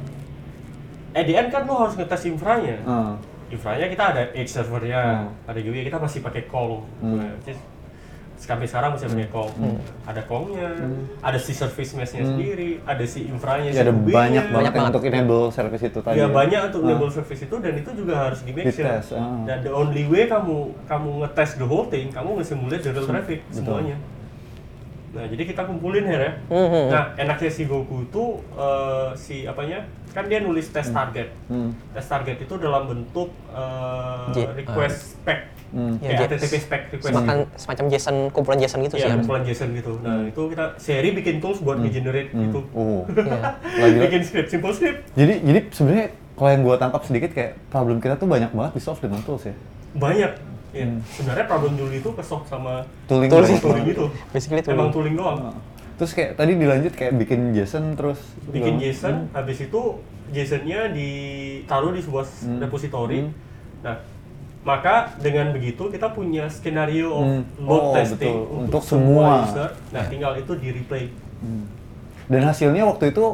at the end kan lo harus ngetes infranya. Ah. Infranya kita ada edge servernya, Hmm. ada juga kita masih pakai Kong. Hmm. Nah, which is sampai sekarang masih pakai Kong. Ada Kongnya, ada si service mesh-nya sendiri, ada si infranya, Ya, si ada U B-nya. banyak banget yang banget. untuk enable service itu tadi. Ya banyak untuk Ah. enable service itu dan itu juga harus di make sure. Dites, ah. Dan the only way kamu kamu ngetes the whole thing, kamu nge-simulate the real traffic semuanya. Nah, jadi kita kumpulin ya. Mhm. Nah, enaknya si Goku itu eh, si apanya? Kan dia nulis test target. Hmm. Test target itu dalam bentuk eh, J- request spec. Hmm. Ya, Kayak J- H T T P spec request. Semacam semacam JSON, kumpulan JSON gitu sih Iya, harusnya. kumpulan JSON gitu. Nah, itu kita seri bikin tools buat nge-generate gitu. Oh. Iya. Lagi. Bikin script, simple script. Jadi jadi sebenarnya kalau yang gua tangkap sedikit kayak problem kita tuh banyak banget di solve dengan tools ya. Banyak. Ya. Sebenarnya problem dulu itu kesolve sama Tooling. Tooling. doang. tooling itu. Basically tooling. Emang tooling doang. Ah. Terus kayak tadi dilanjut kayak bikin JSON terus Bikin Hmm. JSON, habis itu JSON-nya ditaruh di sebuah Hmm. repository. Hmm. Nah, maka dengan begitu kita punya skenario of Hmm. load Oh, testing betul. untuk, Untuk semua. user. Nah, tinggal itu di replay. Dan hasilnya waktu itu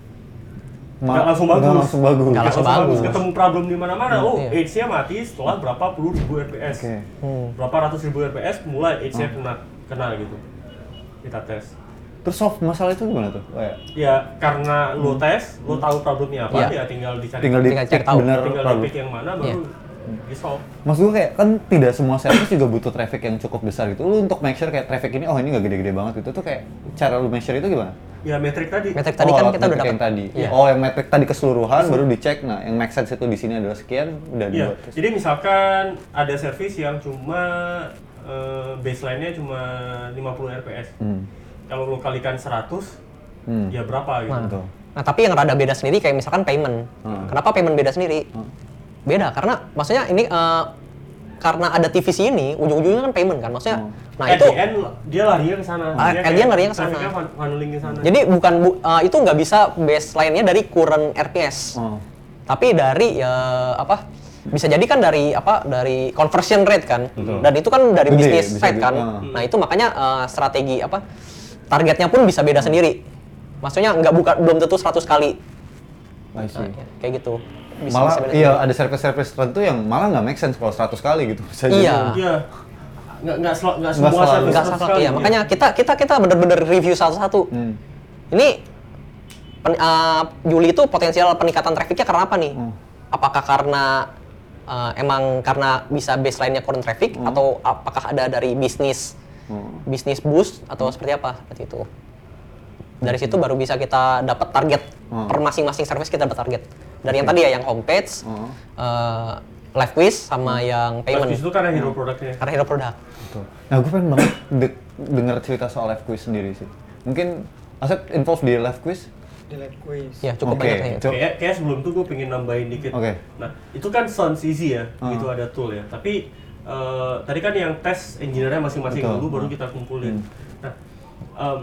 ma- Nggak langsung bagus. nggak langsung bagus. Nggak langsung bagus. Ketemu problem di mana-mana. Oh, Iya. age-nya mati setelah berapa puluh ribu R P S. Oke. Hmm. Berapa ratus ribu R P S mulai age-nya kena kena gitu. Kita tes. Terus solve masalah itu gimana tuh? Oh, ya. Ya karena lo tes, lo tahu problemnya apa, Iya. ya tinggal dicari. Tinggal di Tinggal cari pick tahu. bener tinggal problem. di pick yang mana baru Iya. di solve. Maksud gue kayak kan tidak semua service juga butuh traffic yang cukup besar gitu. Lu untuk make sure kayak traffic ini oh ini nggak gede-gede banget gitu tuh kayak cara lu measure itu gimana? Ya metrik tadi. Metrik tadi oh, kan alat kita udah metric dapat. yang tadi. Iya. Oh, yang metrik tadi keseluruhan baru dicek. Nah, yang make sense itu di sini adalah sekian udah Iya. dibuat. Terus. Jadi misalkan ada service yang cuma eh, baseline-nya cuma lima puluh R P S. Hmm. Kalau lo kalikan seratus, Hmm. ya berapa gitu. Nah, Betul. nah, tapi yang rada beda sendiri kayak misalkan payment. Hmm. Kenapa payment beda sendiri? Beda karena maksudnya ini eh, karena ada T V C ini ujung-ujungnya kan payment kan. Maksudnya Hmm. nah At itu the end, dia larinya ke sana. Ah, Dia at the kayak end larinya ke sana. traffic-nya fun- funneling ke sana. jadi bukan bu- eh, itu nggak bisa baseline-nya dari current R P S. Oh. Tapi dari ya apa bisa jadi kan dari apa dari conversion rate kan. Dan itu kan dari Gede, bisnis bisa side di- kan. ah. Nah, itu makanya eh, strategi apa targetnya pun bisa beda sendiri. Maksudnya nggak buka belum tentu seratus kali. I see. Nah, ya, kayak gitu. Bisa, malah bisa beda iya sendiri. ada service-service tertentu yang malah nggak make sense kalau seratus kali gitu. Bisa Iya. jadi. Iya. Nggak nggak sel- nggak Nggak semua selalu. service Nggak seratus salah, kali, iya. ya. Makanya kita kita kita bener-bener review satu-satu. Hmm. Ini pen- uh, Juli itu potensial peningkatan trafficnya karena apa nih? Hmm. Apakah karena uh, emang karena bisa baseline-nya current traffic Hmm. atau apakah ada dari bisnis Hmm. bisnis boost atau seperti apa seperti itu? Dari situ baru bisa kita dapat target Hmm. per masing-masing service kita dapat target. Dari yang tadi ya yang homepage, Hmm. uh, live quiz sama yang payment Terus itu karena hero produknya. karena hero product. Betul. Nah, gue pengen banget de- denger cerita soal live quiz sendiri sih. Mungkin Asep involved di live quiz? di lab quiz. Ya cukup Oke, banyak nih. Cuk. Kayak, kayak sebelum itu gue pengen nambahin dikit. Oke. Nah, itu kan sounds easy ya, Uh. gitu ada tool ya. Tapi eh, tadi kan yang tes engineer-nya masing-masing Betul. dulu, baru Uh. kita kumpulin. Hmm. Nah, em,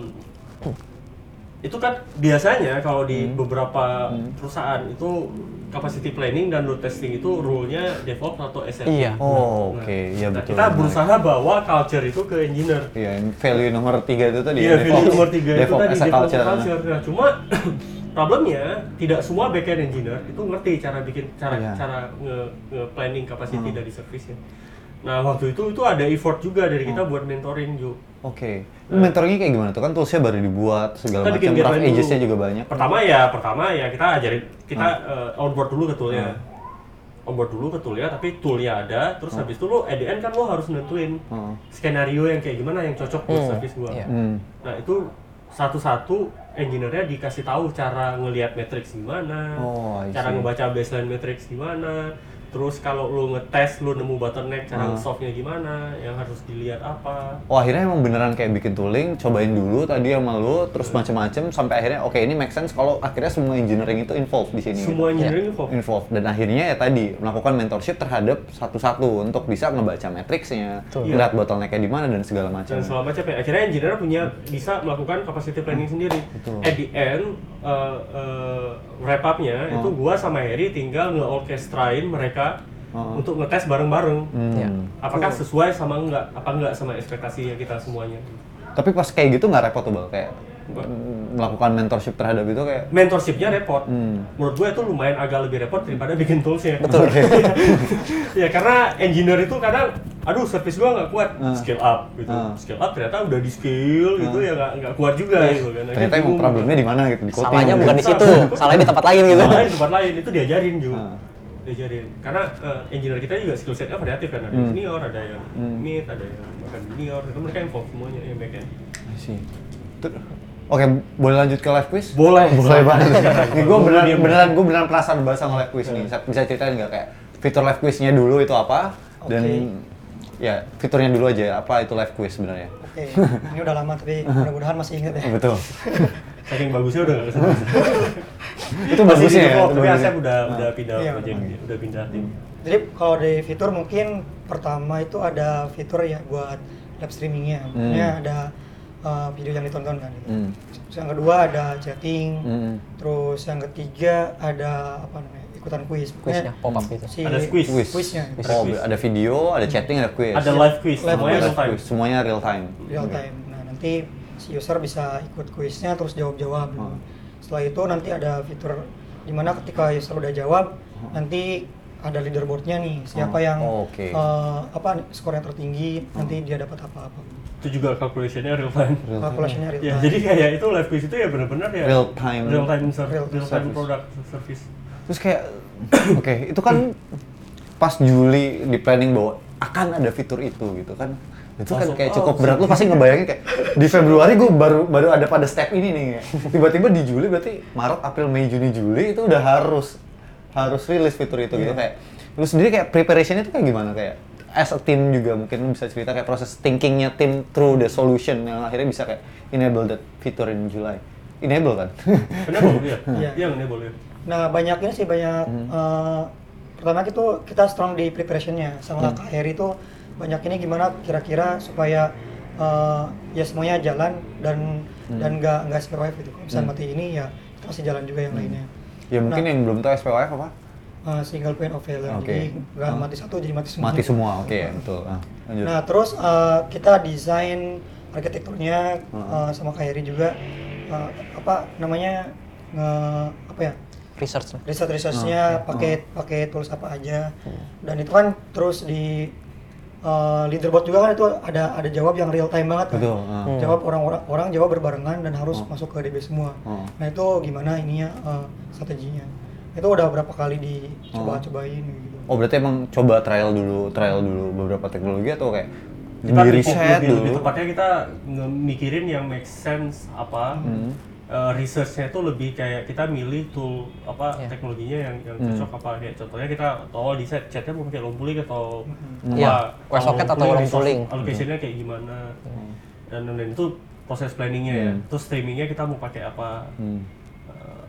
itu kan biasanya kalau di Hmm. beberapa perusahaan itu capacity planning dan load testing itu rule-nya DevOps atau S R E. Iya. Oh, Nah, oke. Iya nah, betul. kita berusaha bawa culture itu ke engineer. Iya, value nomor tiga itu tadi. Iya, ya, value DevOps. nomor tiga itu DevOps tadi as a DevOps culture. culture. Nah, cuma problemnya tidak semua backend engineer itu ngerti cara bikin cara Iya. cara nge, nge planning capacity Hmm. dari service-nya. Nah, waktu itu itu ada effort juga dari kita buat mentoring Ju. Oke. Mentoringnya kayak gimana tuh? Kan toolsnya baru dibuat, segala Kita bikin macam, rough guideline dulu. edges-nya juga banyak. Pertama ya, pertama ya kita ajarin kita eh, onboard dulu ke toolnya. Onboard dulu ke toolnya, tapi toolnya ada, terus habis itu lo at the end kan lo harus nentuin Hmm. skenario yang kayak gimana yang cocok buat Hmm, service gua. iya. Hmm. Nah, itu satu-satu engineer-nya dikasih tahu cara ngelihat matrix gimana, Oh, I cara see. ngebaca baseline matrix gimana, terus kalau lu ngetes lu nemu bottleneck cara Hmm. nge-solve-nya gimana, yang harus dilihat apa. Oh, akhirnya emang beneran kayak bikin tooling, cobain dulu tadi sama lu, terus macem-macem sampai akhirnya oke ini make sense kalau akhirnya semua engineering itu involved di sini. Semua gitu. engineering involved. Involved. Dan akhirnya ya tadi melakukan mentorship terhadap satu-satu untuk bisa ngebaca matriksnya, Betul. ngeliat bottlenecknya di mana dan segala macam. Dan segala macam ya. Akhirnya engineer punya bisa melakukan capacity planning sendiri. Betul. At the end uh, uh, wrap up-nya Oh. itu gua sama Heri tinggal nge-orchestrain mereka Oh. untuk ngetes bareng-bareng. Hmm. Ya. Apakah sesuai sama enggak? Apa enggak sama ekspektasi kita semuanya? Tapi pas kayak gitu nggak repot tuh Bal? Kayak mm, melakukan mentorship terhadap itu kayak Mentorship-nya repot. Hmm. Menurut gue itu lumayan agak lebih repot daripada bikin tools-nya. Betul. Ya karena engineer itu kadang, aduh service gua nggak kuat, Hmm. scale up gitu. Hmm. Scale up ternyata udah di scale gitu ya nggak nggak kuat juga gitu kan. ternyata emang Bingung. problemnya di mana gitu di coding. Salahnya gitu. bukan di situ, salahnya di tempat lain gitu. Malah di tempat lain itu diajarin juga. Hmm. Diajarin. Karena eh, engineer kita juga skill set-nya variatif kan, ada Hmm. yang senior, ada yang Hmm. mid, ada yang bahkan junior. Itu mereka involve semuanya yang backend. I see. Tuh, Oke, boleh lanjut ke live quiz? Boleh. Boleh banget. Nih gue beneran, Dia- beneran, gue beneran penasaran banget sama live quiz nih. Bisa ceritain nggak kayak fitur live quiznya dulu itu apa? Dan Oke. ya fiturnya dulu aja, apa itu live quiz sebenarnya? Oke, ini udah lama tapi mudah-mudahan masih inget ya. Oh, betul. Saking bagusnya udah nggak kesana. Itu Masih bagusnya di ya. develop, itu tapi bagusnya. Asep udah udah pindah Iya, project, oke. udah pindah tim. Jadi kalau di fitur mungkin pertama itu ada fitur ya buat live streamingnya, maksudnya Hmm. ada uh, video yang ditonton kan. Gitu. Hmm. Terus yang kedua ada chatting, Hmm. terus yang ketiga ada apa namanya ikutan quiz. Quiznya, Pokoknya pop up gitu. Si Ada quiz. Quiz. Quiznya. Ada Oh, quiz. ada video, ada chatting, ada quiz. Ada live quiz, Live semuanya quiz. real time. quiz, semuanya real time. real Oke. time. Nah nanti si user bisa ikut quiznya terus jawab-jawab. gitu. Oh. Setelah itu nanti ada fitur dimana ketika user udah jawab, Oh. nanti ada leaderboardnya nih siapa Oh. yang Oh, oke. eh, apa skor yang tertinggi nanti dia dapat apa-apa. Itu juga calculation-nya real time. Real time. Calculation-nya real Ya, time. jadi kayak itu live quiz itu ya benar-benar ya Real time. real time, ser- Real real time service. product service. Terus kayak, oke, itu kan pas Juli di planning bahwa akan ada fitur itu gitu kan. Itu kan Langsung, kayak oh, cukup berat, lu pasti ngebayangin kayak di Februari gue baru baru ada pada step ini nih. Tiba-tiba di Juli berarti Maret, April, Mei, Juni, Juli itu udah harus harus rilis fitur itu gitu kayak. Lu sendiri kayak preparation itu kayak gimana kayak as a team juga mungkin lu bisa cerita kayak proses thinkingnya tim through the solution yang akhirnya bisa kayak enable that fitur in July. Enable kan? Enable ya? Iya. Iya, enable ya. Nah banyak ini sih banyak Hmm. eh, pertama itu kita strong di preparationnya sama Hmm. Kak Heri itu banyak ini gimana kira-kira supaya eh, ya semuanya jalan dan Hmm. dan nggak nggak S P W F gitu. Kalau misalnya Hmm. mati ini ya kita masih jalan juga yang lainnya. Ya mungkin Nah, yang belum tahu S P W F apa? eh, single point of failure. Oke. Jadi nggak Hmm. mati satu jadi mati semua. Mati semua, oke ya, betul. Ah, lanjut. Nah terus eh, kita desain arsitekturnya Hmm. eh, sama Kak Heri juga eh, apa namanya nge apa ya Research. riset Oh, researchnya pakai pakai tools apa aja dan itu kan terus di uh, leaderboard juga kan itu ada ada jawab yang real time banget kan. Betul, ah. Hmm. Jawab orang-orang orang jawab berbarengan dan harus Oh. masuk ke D B semua. Oh. Nah itu gimana ininya uh, strateginya? Itu udah berapa kali dicoba-cobain gitu. Oh berarti emang coba trial dulu, trial dulu beberapa teknologi atau kayak Kita di lebih, riset lebih, dulu? lebih tepatnya kita nge- mikirin yang make sense apa. Hmm. Eh, research-nya itu lebih kayak kita milih tool apa Iya. teknologinya yang yang Hmm. cocok apa kayak contohnya kita oh di set chatnya mau pakai long pooling atau Hmm. Iya, apa WebSocket kalau atau long resource pooling. allocation-nya kayak gimana dan dan itu proses planningnya ya Hmm. terus streamingnya kita mau pakai apa Hmm. Eh,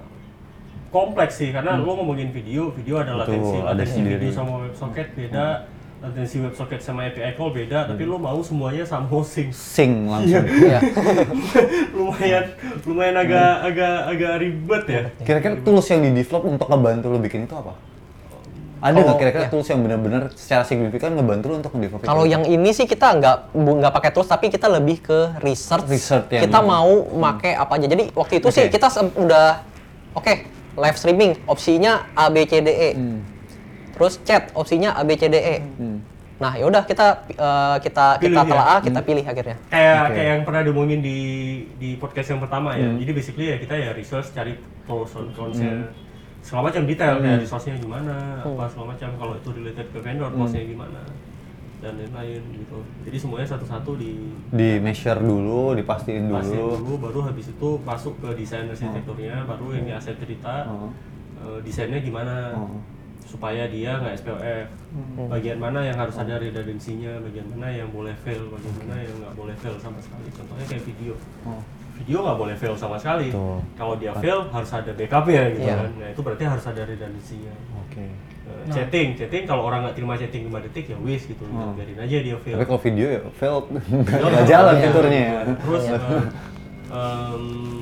kompleks sih karena lo ngomongin video, video ada Betul, latensi, ada latensi sendiri. video sama WebSocket beda, latensi WebSocket sama A P I call beda, tapi lo mau semuanya sama sync. Sing langsung. Iya. lumayan lumayan agak agak agak ribet ya. Kira-kira tools yang di-develop untuk ngebantu lo bikin itu apa? Ada nggak Kalau- kira-kira iya. tools yang benar-benar secara signifikan ngebantu lo untuk nge-develop Kalau itu? yang ini sih kita nggak bu- nggak pakai tools, tapi kita lebih ke research. Research yang- kita mau make apa aja. Jadi waktu itu sih Oke. kita se- udah oke live streaming opsinya A B C D E. Hmm. Terus chat opsinya A B C D E. Hmm. Nah yaudah kita eh, kita Pilih kita ya? telaah, kita pilih akhirnya. Kayak Oke. kayak yang pernah diomongin di di podcast yang pertama ya. Jadi basically ya kita ya research cari pros and cons-nya. Segala macam detail kayak resource-nya gimana, apa segala macam kalau itu related ke vendor, cost-nya gimana dan lain-lain gitu. Jadi semuanya satu-satu di Di measure dulu, dipastiin pastiin dulu. dulu, baru habis itu masuk ke desain arsitekturnya, baru yang aset cerita, Oh. eh, desainnya gimana Oh. supaya dia nggak S P O F. Bagian mana yang harus ada redundancy-nya, bagian mana yang boleh fail, bagian mana yang nggak boleh fail sama sekali. Contohnya kayak video. Oh. Video nggak boleh fail sama sekali. Betul. Kalau dia fail harus ada backup-nya gitu Iya. kan. Nah itu berarti harus ada redundancy-nya. Oke. Eh, Chatting, chatting kalau orang nggak terima chatting lima detik ya waste gitu. Oh. Biarin aja dia fail. Tapi kalau video ya failed, Video nggak jalan iya. fiturnya ya. Terus eh, em,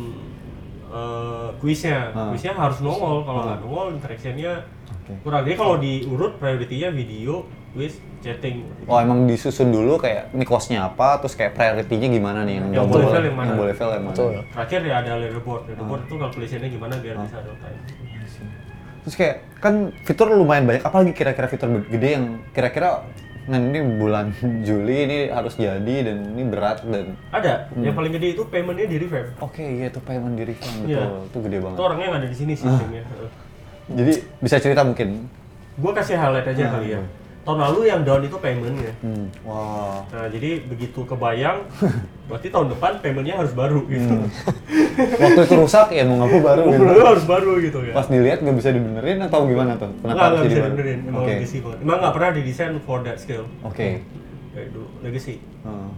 eh, quiznya, Ah. quiznya harus nongol. Kalau Ah. nggak nongol interaction-nya Oke. kurang. Jadi kalau diurut priority-nya video, quiz, chatting. Oh emang disusun dulu kayak ini cost-nya apa, terus kayak priority-nya gimana nih yang, Yang nggak boleh fail yang mana? Yang boleh fail yang mana? Betul. Terakhir ya ada leaderboard. Leaderboard Ah. itu calculation-nya gimana biar bisa real time. Terus kayak kan fitur lumayan banyak, apalagi kira-kira fitur gede yang kira-kira nah ini bulan Juli ini harus jadi dan ini berat dan Ada. Hmm. Yang paling gede itu payment-nya di revamp. oke iya itu payment di refund betul, Iya. itu gede banget. Itu orangnya yang ada di sini sistemnya. Jadi bisa cerita mungkin. Gua kasih highlight aja Nah, kali ya. iya. Tahun lalu yang down itu payment-nya. Hmm. Wah. Nah, jadi begitu kebayang, berarti tahun depan payment-nya harus baru gitu. Hmm. Waktu itu rusak ya mau ngaku baru gitu. Baru harus baru gitu ya. Pas dilihat nggak bisa dibenerin atau gimana tuh? Nggak, harus nggak jadi bisa baru? dibenerin, emang Oke. legacy banget. Emang nggak pernah didesain for that scale. Oke. Kayak dulu, legacy. Hmm.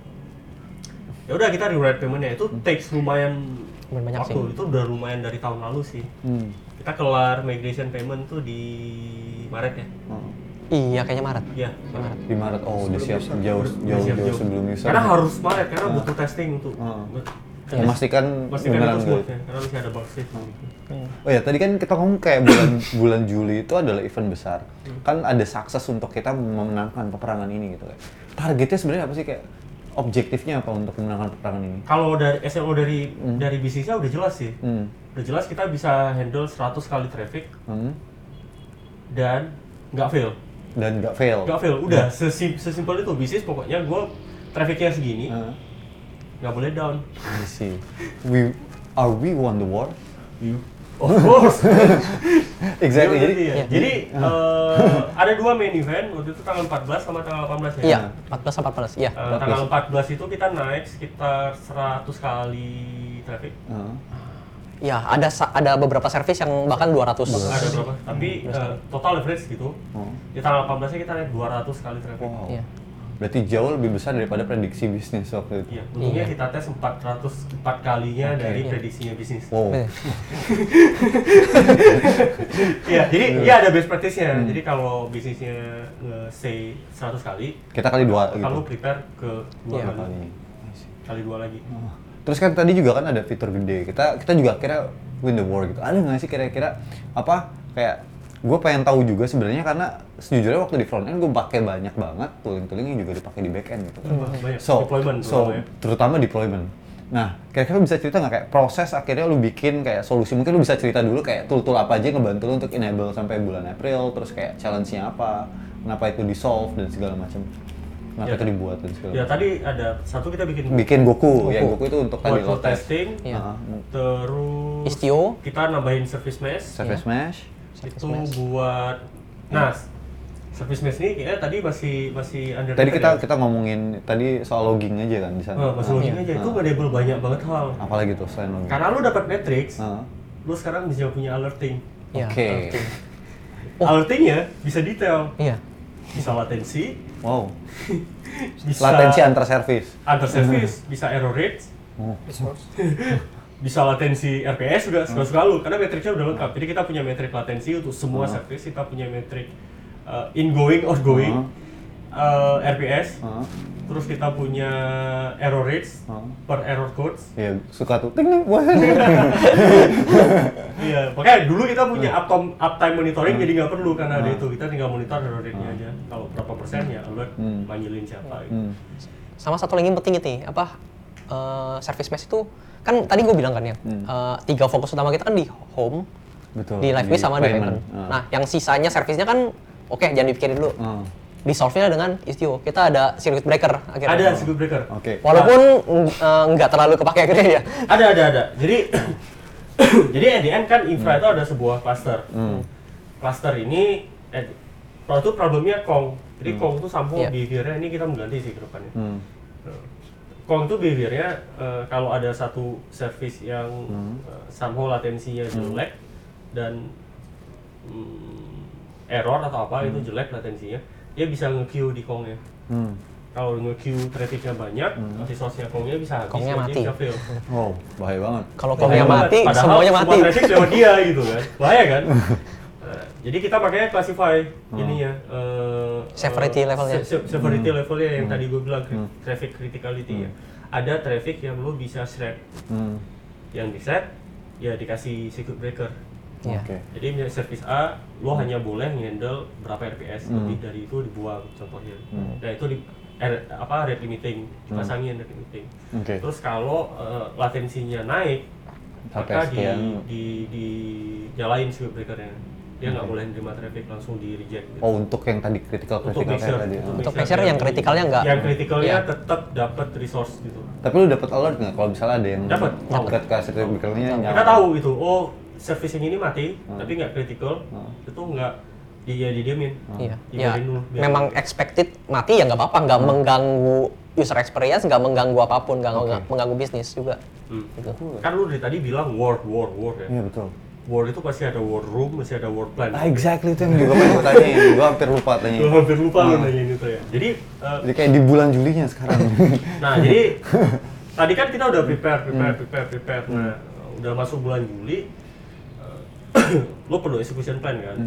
Ya udah kita rewrite payment-nya, itu takes lumayan Lumayan banyak waktu, sih. itu udah lumayan dari tahun lalu sih. Hmm. Kita kelar migration payment tuh di Maret ya? Hmm. Iya kayaknya Maret. Iya, Maret. Di Maret, oh udah siap user. jauh Udah jauh siap, jauh jauh. sebelum user. Karena harus Maret, karena Ah. butuh testing untuk Ah. Iya. Memastikan pastikan beneran itu smooth good. ya, karena masih ada bug sih. Oh ya, tadi kan kita ngomong kayak bulan bulan Juli itu adalah event besar. Kan ada sukses untuk kita memenangkan peperangan ini gitu kan. Targetnya sebenarnya apa sih kayak objektifnya apa untuk memenangkan peperangan ini? Kalau dari S L O dari dari bisnisnya udah jelas sih. Hmm. Udah jelas kita bisa handle seratus kali traffic Hmm. dan nggak fail. Dan nggak fail. Nggak fail, udah sesim- sesimpel itu bisnis pokoknya gue trafficnya segini, Ah, nggak boleh down. I see. We are we won the war? Of course. Exactly. Jadi, Jadi ya. Jadi eh, ada dua main event, waktu itu tanggal empat belas sama tanggal delapan belas ya. Iya, empat belas empat belas. Iya. Eh, tanggal empat belas itu kita naik sekitar seratus kali traffic. ah, Iya, ada sa- ada beberapa service yang bahkan dua ratus. Ada berapa? Tapi eh, total average gitu. oh. Di tanggal delapan belas-nya kita naik dua ratus kali traffic. Wow. Iya. Berarti jauh lebih besar daripada prediksi bisnis waktu itu. Iya, untungnya Iya. kita tes empat ratus empat kalinya Oke. dari Iya. prediksinya bisnis. Wow. Iya. Iya, jadi iya ada best practice-nya. Jadi kalau bisnisnya nge-say seratus kali, Kita kali dua gitu. kalau prepare ke dua Iya. kali. Kali. Kali dua lagi. Terus kan tadi juga kan ada fitur gede. Kita kita juga kira win the war gitu. Ada nggak sih kira-kira apa kayak gue pengen tahu juga sebenarnya karena sejujurnya waktu di front end gue pakai banyak banget tooling-tooling yang juga dipakai di back end gitu. Banyak So, deployment so terutama ya. terutama deployment. Nah, kira-kira bisa cerita nggak kayak proses akhirnya lu bikin kayak solusi, mungkin lu bisa cerita dulu kayak tool-tool apa aja yang ngebantu lu untuk enable sampai bulan April, terus kayak challenge-nya apa, kenapa itu di solve dan segala macam. Kenapa Ya. itu dibuat dan segala Ya macam. tadi ada satu kita bikin Bikin Goku, ya Goku. Goku itu untuk tadi buat load test. testing, Iya. Ah, terus Istio. kita nambahin service mesh. Service mesh. Service Itu mesh. buat nah service mesh ini kayaknya tadi masih masih under Tadi kita ya? kita ngomongin tadi soal logging aja kan di sana. Oh, masih Ah, login iya. aja itu Ah. enable banyak banget hal. Apalagi tuh selain logging. Karena lu dapat matrix, Ah, lu sekarang bisa punya alerting. Iya. Oke. Oh. Alertingnya bisa detail, Iya. bisa latensi, Wow. bisa Latensi antar service. antar service, bisa error rate, Oh. resource. bisa latensi R P S juga suka-suka lu karena metriknya udah lengkap. Jadi kita punya metrik latensi untuk semua service, kita punya metrik uh, ingoing, outgoing, uh, R P S, terus kita punya error rates per error codes. Iya, suka tuh. Ting ting. Wah. Iya, makanya dulu kita punya uptime, uptime monitoring jadi nggak perlu karena ada itu, kita tinggal monitor error rate-nya aja. Kalau berapa persen ya alert manggilin siapa gitu. Sama satu lagi yang penting itu apa uh, service mesh itu kan tadi gue bilang kan ya uh, tiga fokus utama kita kan di home, Betul, di live di base sama di payment. payment. Uh. Nah yang sisanya servisnya kan oke okay, jangan dipikirin dulu. Uh. Di solve-nya dengan Istio kita ada circuit breaker akhirnya. Ada circuit breaker. Oke. Walaupun uh, nggak terlalu kepake akhirnya ya. Ada, ada, ada. Jadi, jadi at the end kan infra itu ada sebuah cluster. Cluster ini, eh, kalau itu problemnya Kong. Jadi Kong itu sampo Iya. behavior-nya ini kita mengganti sih ke depannya. Hmm. Kong itu behavior-nya eh, kalau ada satu service yang eh, somehow latensinya jelek dan mm, error atau apa itu jelek latensinya, dia bisa nge-queue di Kong-nya. Hmm. Kalau nge-queue traffic-nya banyak, resource-nya Kong-nya bisa habis, Kong-nya dia mati. bisa fail. Oh, bahaya banget. Kalau Bahaya Kong-nya banget. mati, Padahal semuanya mati. semua traffic lewat dia gitu kan, bahaya kan? Nah, jadi kita makanya classify ininya, uh, Severity uh, levelnya. se- se- severity levelnya yang tadi gue bilang, cri- traffic criticality ya. Ada traffic yang lo bisa shred, Hmm. yang di shred ya dikasih circuit breaker. Iya. Oke. Jadi misalnya service A, lo hanya boleh handle berapa R P S, lebih dari itu dibuang contohnya. Nah itu di R- apa rate limiting, dipasangin rate limiting. Oke. Terus kalau uh, latensinya naik, Sampai maka di, sekian. di, di nyalain circuit breakernya. Dia nggak boleh nerima traffic, langsung di reject. Gitu. Oh, untuk yang tadi critical Untuk critical mixer, kayak tadi. untuk Oh. Untuk mixer yang kritikalnya nggak. Yang kritikalnya Iya. tetap dapat resource gitu. Tapi lu dapat alert nggak kalau misalnya ada yang Dapat. dekat ke circuit breaker-nya nyala? Kita tahu itu, oh service yang ini mati, tapi nggak critical, itu nggak dia didiemin. Iya. Ya, Dibiarin dulu, biar- memang expected mati ya nggak apa-apa, nggak mengganggu user experience, nggak mengganggu apapun, nggak Oke. mengganggu bisnis juga. Hmm. Gitu. Kan lu dari tadi bilang war, war, war ya. Iya betul. War itu pasti ada war room, masih ada war plan. Ah, exactly itu yang juga pengen gue tanyain. Gue hampir lupa tanya. Lu hampir lupa lu nanyain itu ya. Jadi, uh, Jadi kayak di bulan Julinya sekarang. nah jadi tadi kan kita udah prepare, prepare, prepare, prepare. Nah, udah masuk bulan Juli, uh, lu perlu execution plan kan.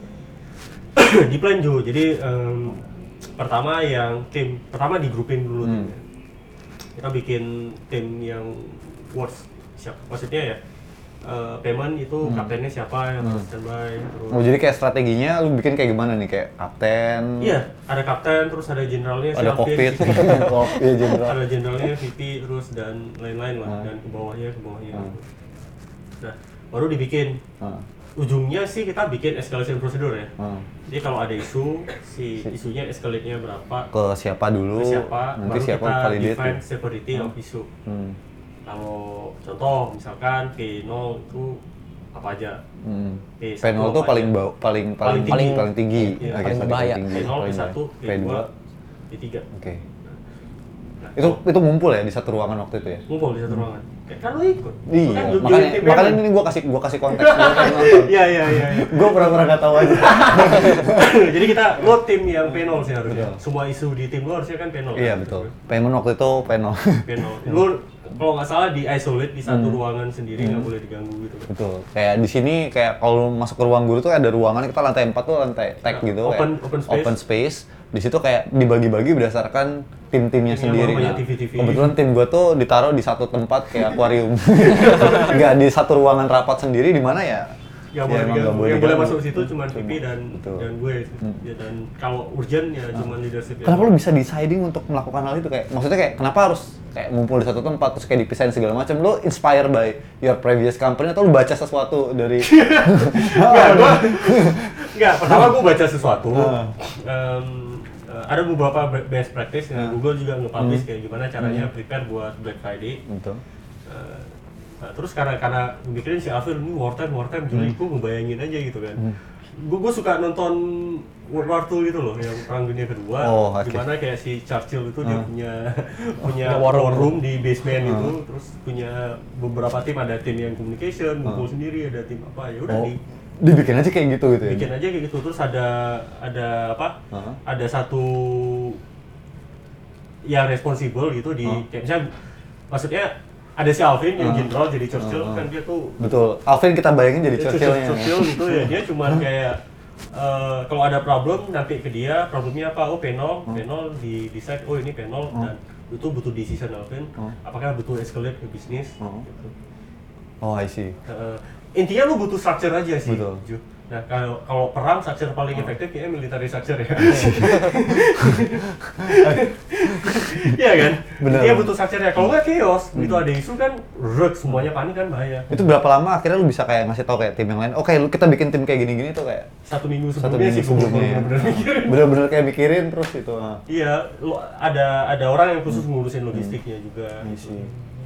Di plan Jo. Jadi um, pertama yang tim, pertama di grouping dulu timnya. Kita bikin tim yang works, siap. Maksudnya ya. Uh, payment itu kaptennya siapa yang harus standby terus Oh, jadi kayak strateginya lu bikin kayak gimana nih? Kayak kapten? iya ada kapten terus ada generalnya Ada siapa, cockpit. Cockpit general. ada generalnya V P terus dan lain-lain lah dan ke bawahnya ke bawahnya nah baru dibikin Ah. ujungnya sih kita bikin escalation procedure ya Ah. jadi kalau ada isu si isunya escalate-nya berapa Ke siapa dulu? ke siapa Nanti baru siapa kita validate? define tuh? severity of issue Hmm. kalau contoh misalkan P nol itu apa aja Hmm. P P satu nol tuh apa paling aja? bau, paling paling Paling paling tinggi. paling tinggi. Iya, Oke, paling sorry, berbahaya. tinggi. P nol, P Paling satu, P bahaya. dua, P tiga Oke. Nah, Itu itu ngumpul ya di satu ruangan waktu itu ya? ngumpul di satu ruangan. Kayak kan lo ikut. Lo Iya, kan join makanya tim makanya payment. ini gua kasih gua kasih konteks gua kan nonton. Iya iya iya. iya. Gua pura-pura nggak tahu aja. Jadi kita lo tim yang P nol sih harusnya. Betul. Semua isu di tim lo harusnya kan P nol. Iya kan? betul. Payment waktu itu P nol. P nol. Lo kalau nggak salah di isolate di satu ruangan sendiri nggak boleh diganggu gitu. Betul. Kayak di sini kayak kalau masuk ke ruang guru tuh ada ruangan kita lantai empat tuh lantai tag Ya, gitu open- kayak open space. open space. Di situ kayak dibagi-bagi berdasarkan tim-timnya Tim yang sendiri. banyak Nah, T V T V. kebetulan tim gua tuh ditaruh di satu tempat kayak akuarium. Nggak di satu ruangan rapat sendiri di mana ya? Yang ya, boleh emang diganggu. nggak boleh Yang boleh diganggu. masuk situ cuma V P dan Betul. dan gue. Ya, dan kalau urgent ya cuma leadership. ya. Kenapa lu bisa deciding untuk melakukan hal itu kayak maksudnya kayak kenapa harus kayak ngumpul di satu tempat terus kayak dipisahin segala macam? Lu inspired by your previous company atau lu baca sesuatu dari Enggak, gua enggak, pertama gua baca sesuatu. Ah. Em, eh, ada beberapa best practice Ah. yang Google juga nge-publish Hmm. kayak gimana caranya prepare buat Black Friday. Betul. Eh, nah, terus karena karena mikirin si Alvin ini wartime wartime jadi Hmm. gua ngebayangin aja gitu kan. Gua gua suka nonton World War Two gitu loh, yang Perang Dunia Kedua. Oh, oke. Gimana kayak si Churchill itu dia Ah. punya punya Punya war war room. room di basement itu, terus punya beberapa tim, ada tim yang communication, ngumpul sendiri, ada tim apa ya udah Oh, di dibikin aja kayak gitu gitu ya. bikin aja kayak gitu. Terus ada ada apa Hah? ada satu yang responsible gitu di Hah? kayak misalnya maksudnya ada si Alvin yang Uh. jenderal jadi Churchill Uh, uh. kan dia tuh Betul. Alvin kita bayangin jadi dia Churchill-nya. Churchill gitu ya, dia cuma kayak eh, kalau ada problem nanti ke dia, problemnya apa? Oh penol, penol di decide, oh ini penol dan itu butuh decision Alvin. Oh. Apakah butuh escalate ke bisnis? Oh. Gitu. Oh, I see. Eh, intinya lu butuh structure aja sih. Betul. Ju. Nah kalau kalau perang structure paling efektif ya military structure ya. Iya kan? Benar. Dia butuh structure ya. Kalau nggak chaos, begitu ada isu kan, rek semuanya panik kan bahaya. Itu berapa lama akhirnya lu bisa kayak ngasih tau kayak tim yang lain, oke lu kita bikin tim kayak gini-gini tuh kayak Satu minggu satu sebelumnya minggu sih gua sebelumnya ya. bener-bener mikirin. Bener-bener kayak mikirin terus itu. ah. Iya, lo ada ada orang yang khusus ngurusin logistiknya juga. I see.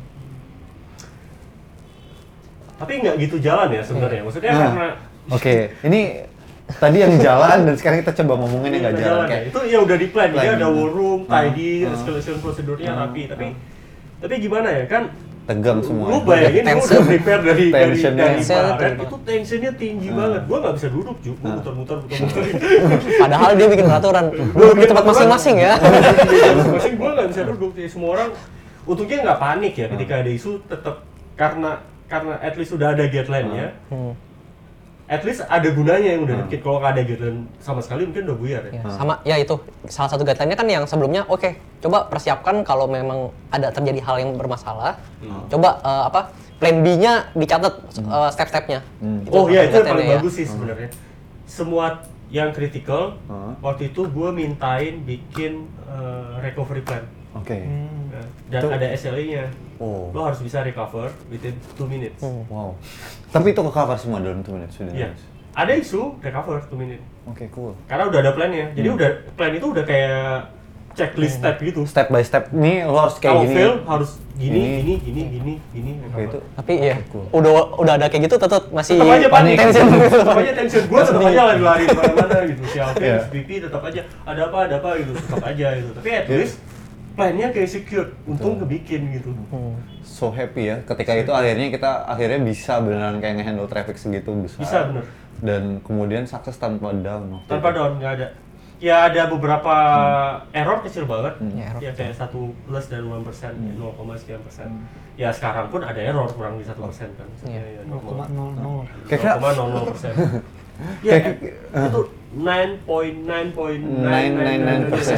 Tapi nggak gitu jalan ya sebenarnya. Maksudnya Nah, karena Oke, ini tadi yang jalan dan sekarang kita coba ngomongin yang nggak nggak jalan ya. kayak Itu ya udah di plan, dia Plan. ada war room, Ah, tidy, ah, escalation prosedurnya ah, rapi. Tapi ah. tapi gimana ya kan? tegang semua. Lu bayangin lu Tension. udah prepare dari dari Tensionnya. dari Tensionnya Maret, tinggi itu tensionnya tinggi Ah. banget. Gua nggak bisa duduk juga, Ah. muter-muter, muter-muter. Padahal dia bikin peraturan di tempat masing-masing ya. Masing gua nggak bisa duduk. Jadi semua orang untungnya nggak panik ya ketika ada isu, tetap karena karena at least sudah ada guideline-nya. Hmm. At least ada gunanya yang udah Hmm. dibikin. Kalau nggak ada guideline sama sekali mungkin udah buyar ya. Ya, sama ya itu salah satu guideline-nya kan yang sebelumnya oke coba persiapkan kalau memang ada terjadi hal yang bermasalah coba eh, apa plan B-nya dicatat eh, step-stepnya. Hmm. Itu Oh iya, itu yang guideline-nya paling ya. bagus sih sebenarnya. Semua yang critical, Hmm. waktu itu gue mintain bikin eh, recovery plan. Oke. Nah, dan Itu- ada S L A-nya. Oh. Lo harus bisa recover within two minutes. Hmm. Wow. Tapi itu ke cover semua dalam two minutes sudah. Iya. Ada isu recover two minutes. Oke, cool. Karena udah ada plan-nya. Jadi Hmm. udah plan itu udah kayak checklist step gitu. Step by step nih lo harus kayak Kalau gini. fail harus gini, Gini. gini, gini, gini, gini. Oke, recover. itu Tapi ya Cool. udah udah ada kayak gitu tetap masih tetap aja panik, tension. tetap aja tension. Gue tetap aja lari-lari kemana-mana gitu. Si Alvin, Iya. si Pipi tetap aja ada apa, ada apa gitu, tetap aja gitu. Tapi at Iya. least plan-nya kayak secure, untung kebikin gitu. Hmm. so happy ya ketika itu akhirnya kita akhirnya bisa beneran kayak nge-handle traffic segitu besar. Bisa, bener. Dan kemudian sukses tanpa down. waktu Tanpa itu. down nggak ada. Ya ada beberapa error kecil banget. Ya, error Ya kayak satu plus dan one persen, nol koma sekian persen. Ya sekarang pun ada error kurang di satu persen kan. Maksudnya Iya. ya nol koma nol nol. Kira-kira- nol koma nol nol persen. Ya Kayak- itu nine point nine point nine nine nine persen.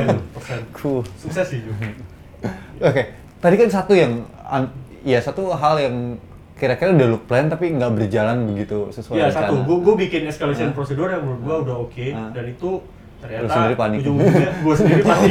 Cool. Sukses sih Ju. Oke, tadi kan satu yang an- ya satu hal yang kira-kira udah lu plan tapi nggak berjalan begitu sesuai Ya rencana. satu, gua, gua bikin escalation Ah. prosedur yang menurut gua udah oke Ah. dan itu Lu ternyata sendiri panik. ujung-ujungnya gua sendiri panik.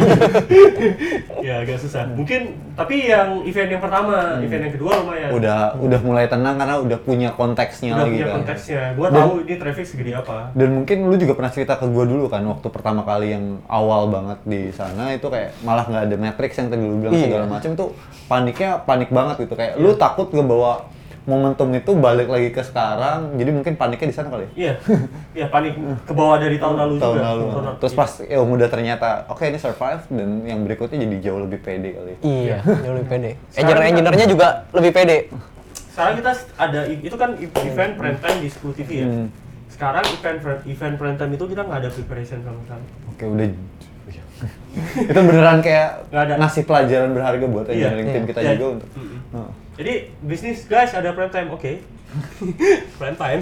Ya agak susah. Mungkin tapi yang event yang pertama, event yang kedua lumayan. Hmm. Udah udah mulai tenang karena udah punya konteksnya Udah lagi punya kan. konteksnya. Gua Dan- tahu ini traffic segede apa. Dan mungkin lu juga pernah cerita ke gua dulu kan waktu pertama kali yang awal banget di sana itu kayak malah nggak ada matrix yang tadi lu bilang Iya. segala macam itu paniknya panik banget gitu kayak lu takut ngebawa momentum itu balik lagi ke sekarang jadi mungkin paniknya di sana kali ya? Iya. Iya panik ke bawah dari tahun lalu tahun juga. lalu Tahun terus iya. pas ya udah ternyata oke ini survive dan yang berikutnya jadi jauh lebih pede kali Iya, jauh lebih pede. Sekarang Engineer kita- engineernya juga lebih pede. Sekarang kita ada itu kan event prime time di sepuluh T V ya. Hmm. Sekarang event event prime time itu kita nggak ada preparation sama sekali. oke udah itu beneran kayak Nggak ada. ngasih pelajaran berharga buat Iya, engineering tim iya. kita Iya. juga untuk Mm-mm. Oh. Jadi bisnis guys ada prime time, oke. Prime time.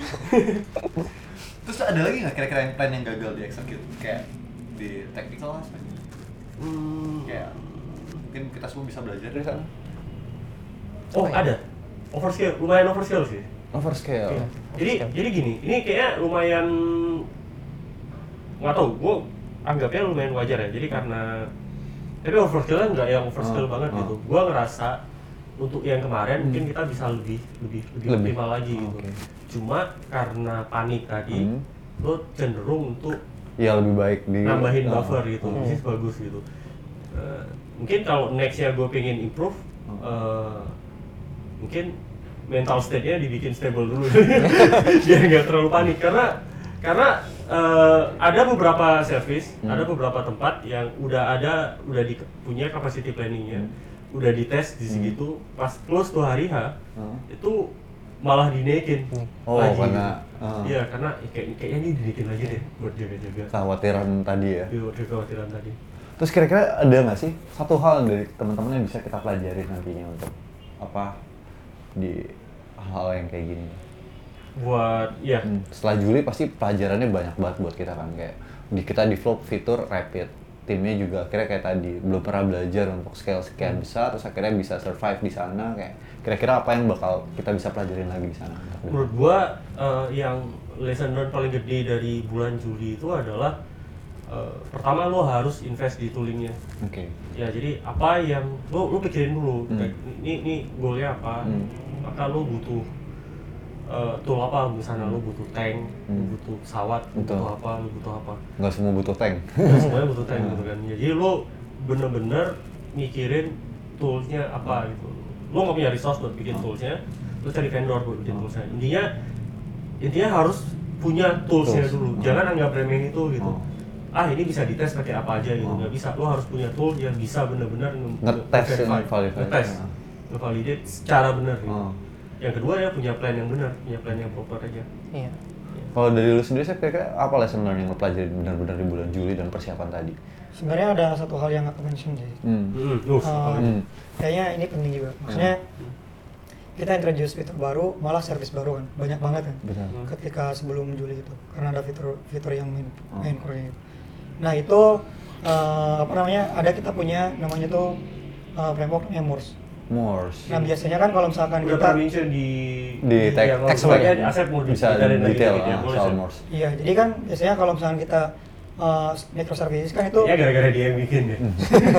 Terus ada lagi nggak kira-kira yang plan yang gagal di execute kayak di technical aspect? Hmm, Kayak mungkin kita semua bisa belajar dari sana. oh Apa ya? ada. Overscale, lumayan overscale sih. Overscale. Iya. Jadi jadi gini, ini kayaknya lumayan nggak tahu, gue anggapnya lumayan wajar ya. Jadi karena tapi overscale nggak yang overscale Oh, banget oh. gitu. Gue ngerasa untuk yang kemarin mungkin kita bisa lebih lebih lebih, Lebih. optimal lagi Oh, gitu. oke. Cuma karena panik tadi, Hmm. lo cenderung untuk Ya lebih baik di nambahin Oh. buffer gitu, Hmm. bisnis bagus gitu. Eh, mungkin kalau nextnya gue pengen improve, Hmm. eh, mungkin mental state-nya dibikin stable dulu, biar nggak terlalu panik. Karena karena eh, ada beberapa service, Hmm. ada beberapa tempat yang udah ada, udah di, punya capacity planning-nya, udah dites di segitu, pas close tuh hari H, Hmm. itu malah dinaikin Oh, lagi. karena, gitu. ah. Iya, karena kayak, kayaknya ini dinaikin lagi deh buat jaga-jaga. kekhawatiran tadi ya. Iya, ada kekhawatiran tadi. Terus kira-kira ada nggak sih satu hal dari teman-teman yang bisa kita pelajari nantinya untuk apa di hal yang kayak gini? Buat ya Hmm. Setelah Juli pasti pelajarannya banyak banget buat kita kan, kayak di kita develop fitur rapid, timnya juga akhirnya kayak tadi belum pernah belajar untuk scale sekian besar, terus akhirnya bisa survive di sana. Kayak kira-kira apa yang bakal kita bisa pelajarin lagi di sana? menurut gua uh, yang lesson learned paling gede dari bulan Juli itu adalah uh, pertama lo harus invest di toolingnya. Oke. Ya jadi apa yang lo lo pikirin dulu, Hmm. kayak, ini ini goalnya apa, Hmm. maka lo butuh uh, tool apa, misalnya lo butuh tank, lo Hmm. butuh pesawat, lo Betul. butuh apa, lo butuh apa, Nggak semua butuh tank. dan semuanya butuh tank gitu kan. Ya, jadi lo bener-bener mikirin toolsnya apa gitu. Lo nggak punya resource buat bikin toolsnya, lo cari vendor buat bikin toolsnya. Intinya intinya harus punya toolsnya Tools. dulu, Oh. jangan anggap remeh itu gitu. Oh. Ah ini bisa dites pakai apa aja gitu, Oh. nggak bisa. Lo harus punya tool yang bisa benar-benar nge- Ngetes nge-verify, dan validate. ngetes, Ah. nge-validate secara benar gitu. Oh. Yang kedua ya punya plan yang benar, punya plan yang proper aja. Iya. Kalau dari lu sendiri, saya kira apa lesson learn yang lo pelajari benar-benar di bulan Juli dan persiapan tadi? Sebenarnya ada satu hal yang aku mention sih. Hmm. Hmm, terus, Uh, apa lagi? Hmm. Kayaknya ini penting juga. Maksudnya kita introduce fitur baru, malah service baru kan, banyak banget kan. Betul. Ketika sebelum Juli itu, karena ada fitur fitur yang main Oh. main core-nya itu. Nah itu uh, apa namanya? Ada kita punya namanya tuh uh, framework namanya Morse. Morse. Nah biasanya kan kalau misalkan Udah kita pernah mention di Di tag- yang text sebagai ya? Asep mau Bisa diceritain lagi detail dikit ya, ah, boleh, soal Sep? Morse. iya, jadi kan biasanya kalau misalkan kita uh, microservices kan itu Ya gara-gara dia yang bikin ya.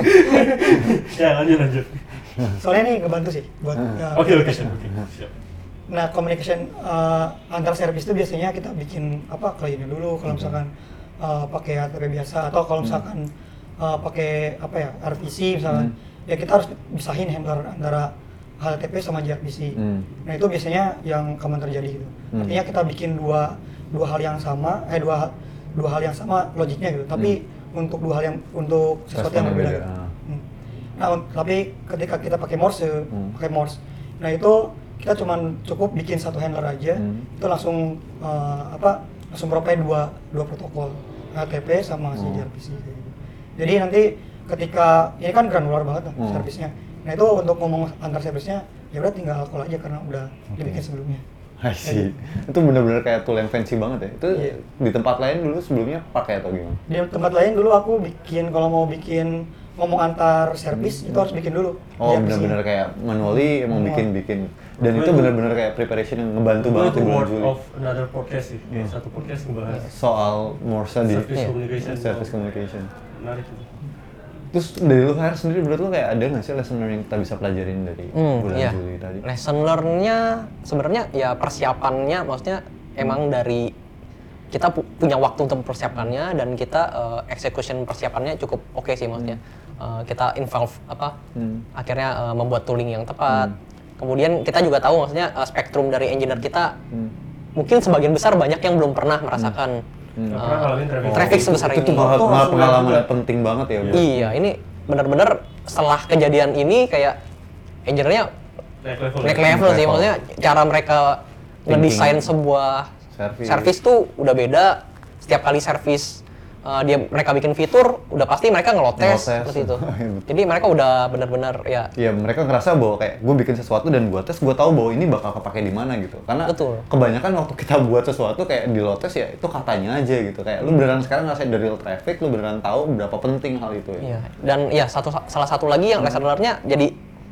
Ya lanjut lanjut. soalnya ini ngebantu sih buat uh, Oke oke siap. Oke, siap. Nah, communication uh, antar service itu biasanya kita bikin apa kliennya dulu kalau misalkan uh, pakai H T T P biasa atau kalau misalkan uh, pakai apa ya R P C misalkan ya kita harus pisahin handler antara H T T P sama J R P C. Hmm. Nah, itu biasanya yang common terjadi gitu. Hmm. Artinya kita bikin dua dua hal yang sama eh dua dua hal yang sama logiknya gitu. Tapi untuk dua hal yang untuk sesuatu yang Respon yang berbeda. beda, gitu. ah. Hmm. Nah, un- tapi ketika kita pakai Morse, Hmm. pakai Morse. Nah, itu kita cuman cukup bikin satu handler aja, Hmm. itu langsung uh, apa? Langsung provide dua dua protokol, H T T P sama si Oh. J R P C kayak gitu. Jadi nanti ketika ini kan granular banget tuh Hmm. servisnya. Nah, itu untuk ngomong antar servisnya ya udah tinggal call aja karena udah Oke. dibikin sebelumnya. I see. Itu benar-benar kayak tool yang fancy banget ya. Itu Iya. di tempat lain dulu sebelumnya pakai atau gimana? Di tempat lain dulu aku bikin kalau mau bikin ngomong antar servis itu harus bikin dulu. Oh, J R P C-nya. benar-benar kayak manually emang Manual. bikin-bikin. Dan Gua itu itu- benar-benar kayak preparation yang ngebantu banget di Itu bulan word Juli. of another podcast sih. Kayak satu podcast ngebahas Soal Morse di service Iya. communication. service communication. Menarik itu. Terus dari lu Har sendiri menurut lu kayak ada nggak sih lesson learn yang kita bisa pelajarin dari Hmm, bulan iya. Juli tadi? Lesson learn-nya sebenarnya ya persiapannya, maksudnya emang dari kita pu- punya waktu untuk mempersiapkannya dan kita uh, execution persiapannya cukup oke sih maksudnya. Uh, kita involve apa? Hmm. Akhirnya uh, membuat tooling yang tepat. Kemudian kita juga tahu maksudnya uh, spektrum dari engineer kita Hmm. mungkin sebagian besar banyak yang belum pernah merasakan Hmm. Nggak pernah ngalamin traffic. traffic sebesar itu ini. tuh pengalaman, Itu langsung pengalaman lihat juga. penting banget ya. Bro. Iya, ini benar-benar setelah kejadian ini kayak engineer-nya Naik level. naik ya. level sih, level. maksudnya cara mereka ngedesain sebuah Service. service tuh udah beda. Setiap kali service uh, dia mereka bikin fitur, udah pasti mereka ngelotes Ngelotes. seperti itu. Iya, betul. Jadi mereka udah benar-benar ya Iya, mereka ngerasa bahwa kayak gue bikin sesuatu dan gue tes, gue tahu bahwa ini bakal kepake di mana gitu. Karena Betul. kebanyakan waktu kita buat sesuatu kayak di lotes ya itu katanya aja gitu. Kayak lu beneran sekarang ngerasain dari real traffic, lu beneran tahu berapa penting hal itu ya. Iya, dan ya satu salah satu lagi yang lesson learn-nya jadi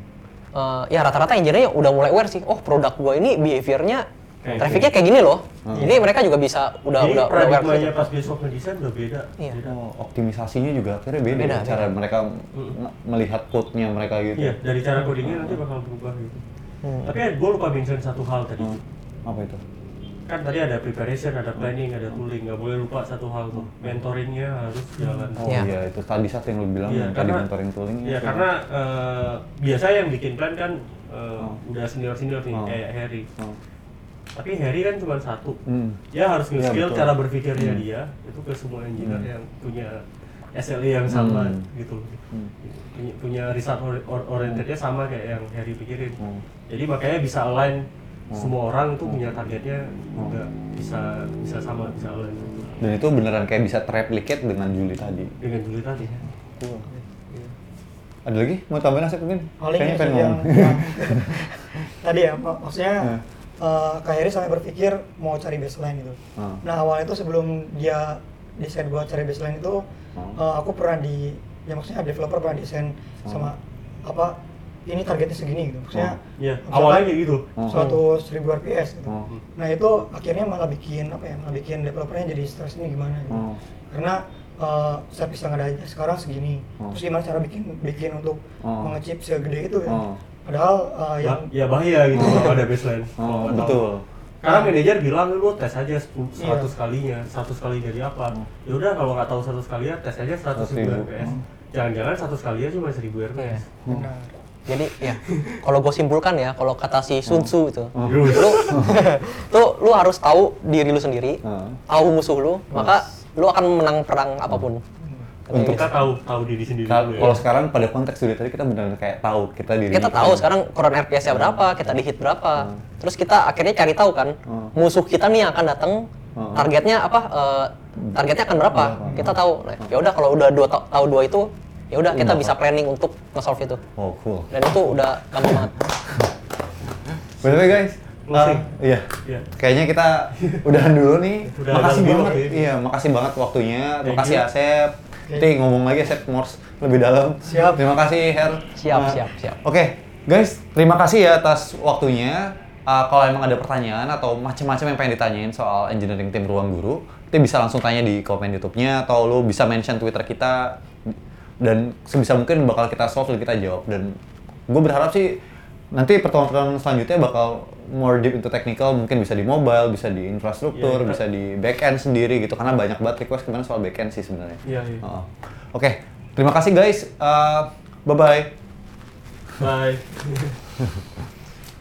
uh, ya rata-rata engineer-nya udah mulai aware sih. Oh, produk gua ini behavior-nya Kayak traffic-nya kayak gini loh. Jadi mereka juga bisa udah Jadi udah udah aware paradigmanya gitu. pas besok ngedesain udah beda. Iya. Beda. Oh, optimisasinya juga akhirnya beda, Beda, ya, cara beda. mereka m- melihat code-nya mereka gitu. Iya, dari cara codingnya nanti bakal berubah gitu. Hmm. Tapi gue lupa mention satu hal tadi. Hmm. Apa itu? Kan tadi ada preparation, ada planning, ada tooling. Nggak boleh lupa satu hal tuh. Mentoringnya harus jalan. Oh Iya. iya, itu tadi saat yang lu bilang Iya, yang tadi mentoring tooling. Iya, karena eh, biasa yang bikin plan kan eh, Oh. udah senior-senior nih, Oh. kayak Harry. Oh. Tapi Harry kan cuma satu. Hmm. Dia harus Iya, nge-skill betul. cara berpikirnya Hmm. dia itu ke semua engineer Hmm. yang punya S L A yang sama Hmm. gitu. Hmm. Punya, punya result or- or- orientednya sama kayak yang Harry pikirin. Hmm. Jadi makanya bisa align Hmm. semua orang itu punya targetnya juga bisa bisa sama, bisa align Dan itu beneran kayak bisa terreplicate dengan Juli tadi. dengan Juli tadi. Cool. Ada lagi? Mau tambahin Asep mungkin? Paling Kayaknya itu pengen yang, ngomong. yang tadi ya, mak- maksudnya Hmm. uh, Kak Heri sampai berpikir mau cari baseline gitu. Hmm. Nah awalnya itu sebelum dia desain buat cari baseline itu, Hmm. uh, aku pernah di, ya maksudnya developer pernah desain Hmm. sama apa, ini targetnya segini gitu. Maksudnya Iya, misalkan awalnya kayak gitu. Hmm. suatu seribu R P S gitu. Hmm. Nah itu akhirnya malah bikin apa ya, malah bikin developernya jadi stres ini gimana gitu. Hmm. Karena uh, service yang ada aja sekarang segini, Hmm. terus gimana cara bikin bikin untuk Hmm. mengechip segede itu ya. Hmm. Padahal uh, yang Ya, ya bahaya gitu kalau ada baseline. Oh, Kalau nggak tahu. betul. Karena manajer bilang lu tes aja seratus Iya. kalinya, seratus kali dari apa? Ya udah kalau nggak tahu seratus kali ya tes aja seratus ribu seribu. R P S. Jangan-jangan seratus kali ya cuma seribu R P S. benar. Jadi ya, kalau gue simpulkan ya, kalau kata si Sun Tzu itu, Terus. lu tuh lu harus tahu diri lu sendiri, Hmm. tahu musuh lu, maka lu akan menang perang apapun. Untuk Kita tahu tahu diri sendiri Ka- dulu ya. kalau sekarang pada konteks studio tadi kita benar-benar kayak tahu kita diri Kita tahu sekarang current R P S-nya berapa, kita di hit berapa. Terus kita akhirnya cari tahu kan, Hmm. musuh kita nih yang akan datang, Hmm. targetnya apa? eh, targetnya akan berapa? Kita tahu. Nah, ya udah kalau udah dua tahu dua itu, ya udah kita Hmm. bisa planning untuk nge-solve itu. Oh, cool. Dan itu udah gampang banget. By the way guys, Closing. uh, iya. Iya. Kayaknya kita udahan dulu nih. Udah makasih dalam banget. waktu ini. Iya, makasih banget waktunya. Terima Thank kasih you. Asep. Nanti ngomong lagi Asep Morse lebih dalam. Siap. Terima kasih Her. Siap, Nah, siap, siap. Oke, guys, terima kasih ya atas waktunya. Uh, kalau emang ada pertanyaan atau macam-macam yang pengen ditanyain soal engineering tim Ruang Guru, nanti bisa langsung tanya di komen YouTube-nya atau lu bisa mention Twitter kita dan sebisa mungkin bakal kita solve dan kita jawab. Dan gue berharap sih nanti pertemuan-pertemuan selanjutnya bakal more deep into technical, mungkin bisa di mobile, bisa di infrastruktur, Iya, kita- bisa di backend sendiri gitu karena banyak banget request kemarin soal backend sih sebenarnya. Iya, iya. Oh. Oke, terima kasih guys. Uh, bye bye. Bye.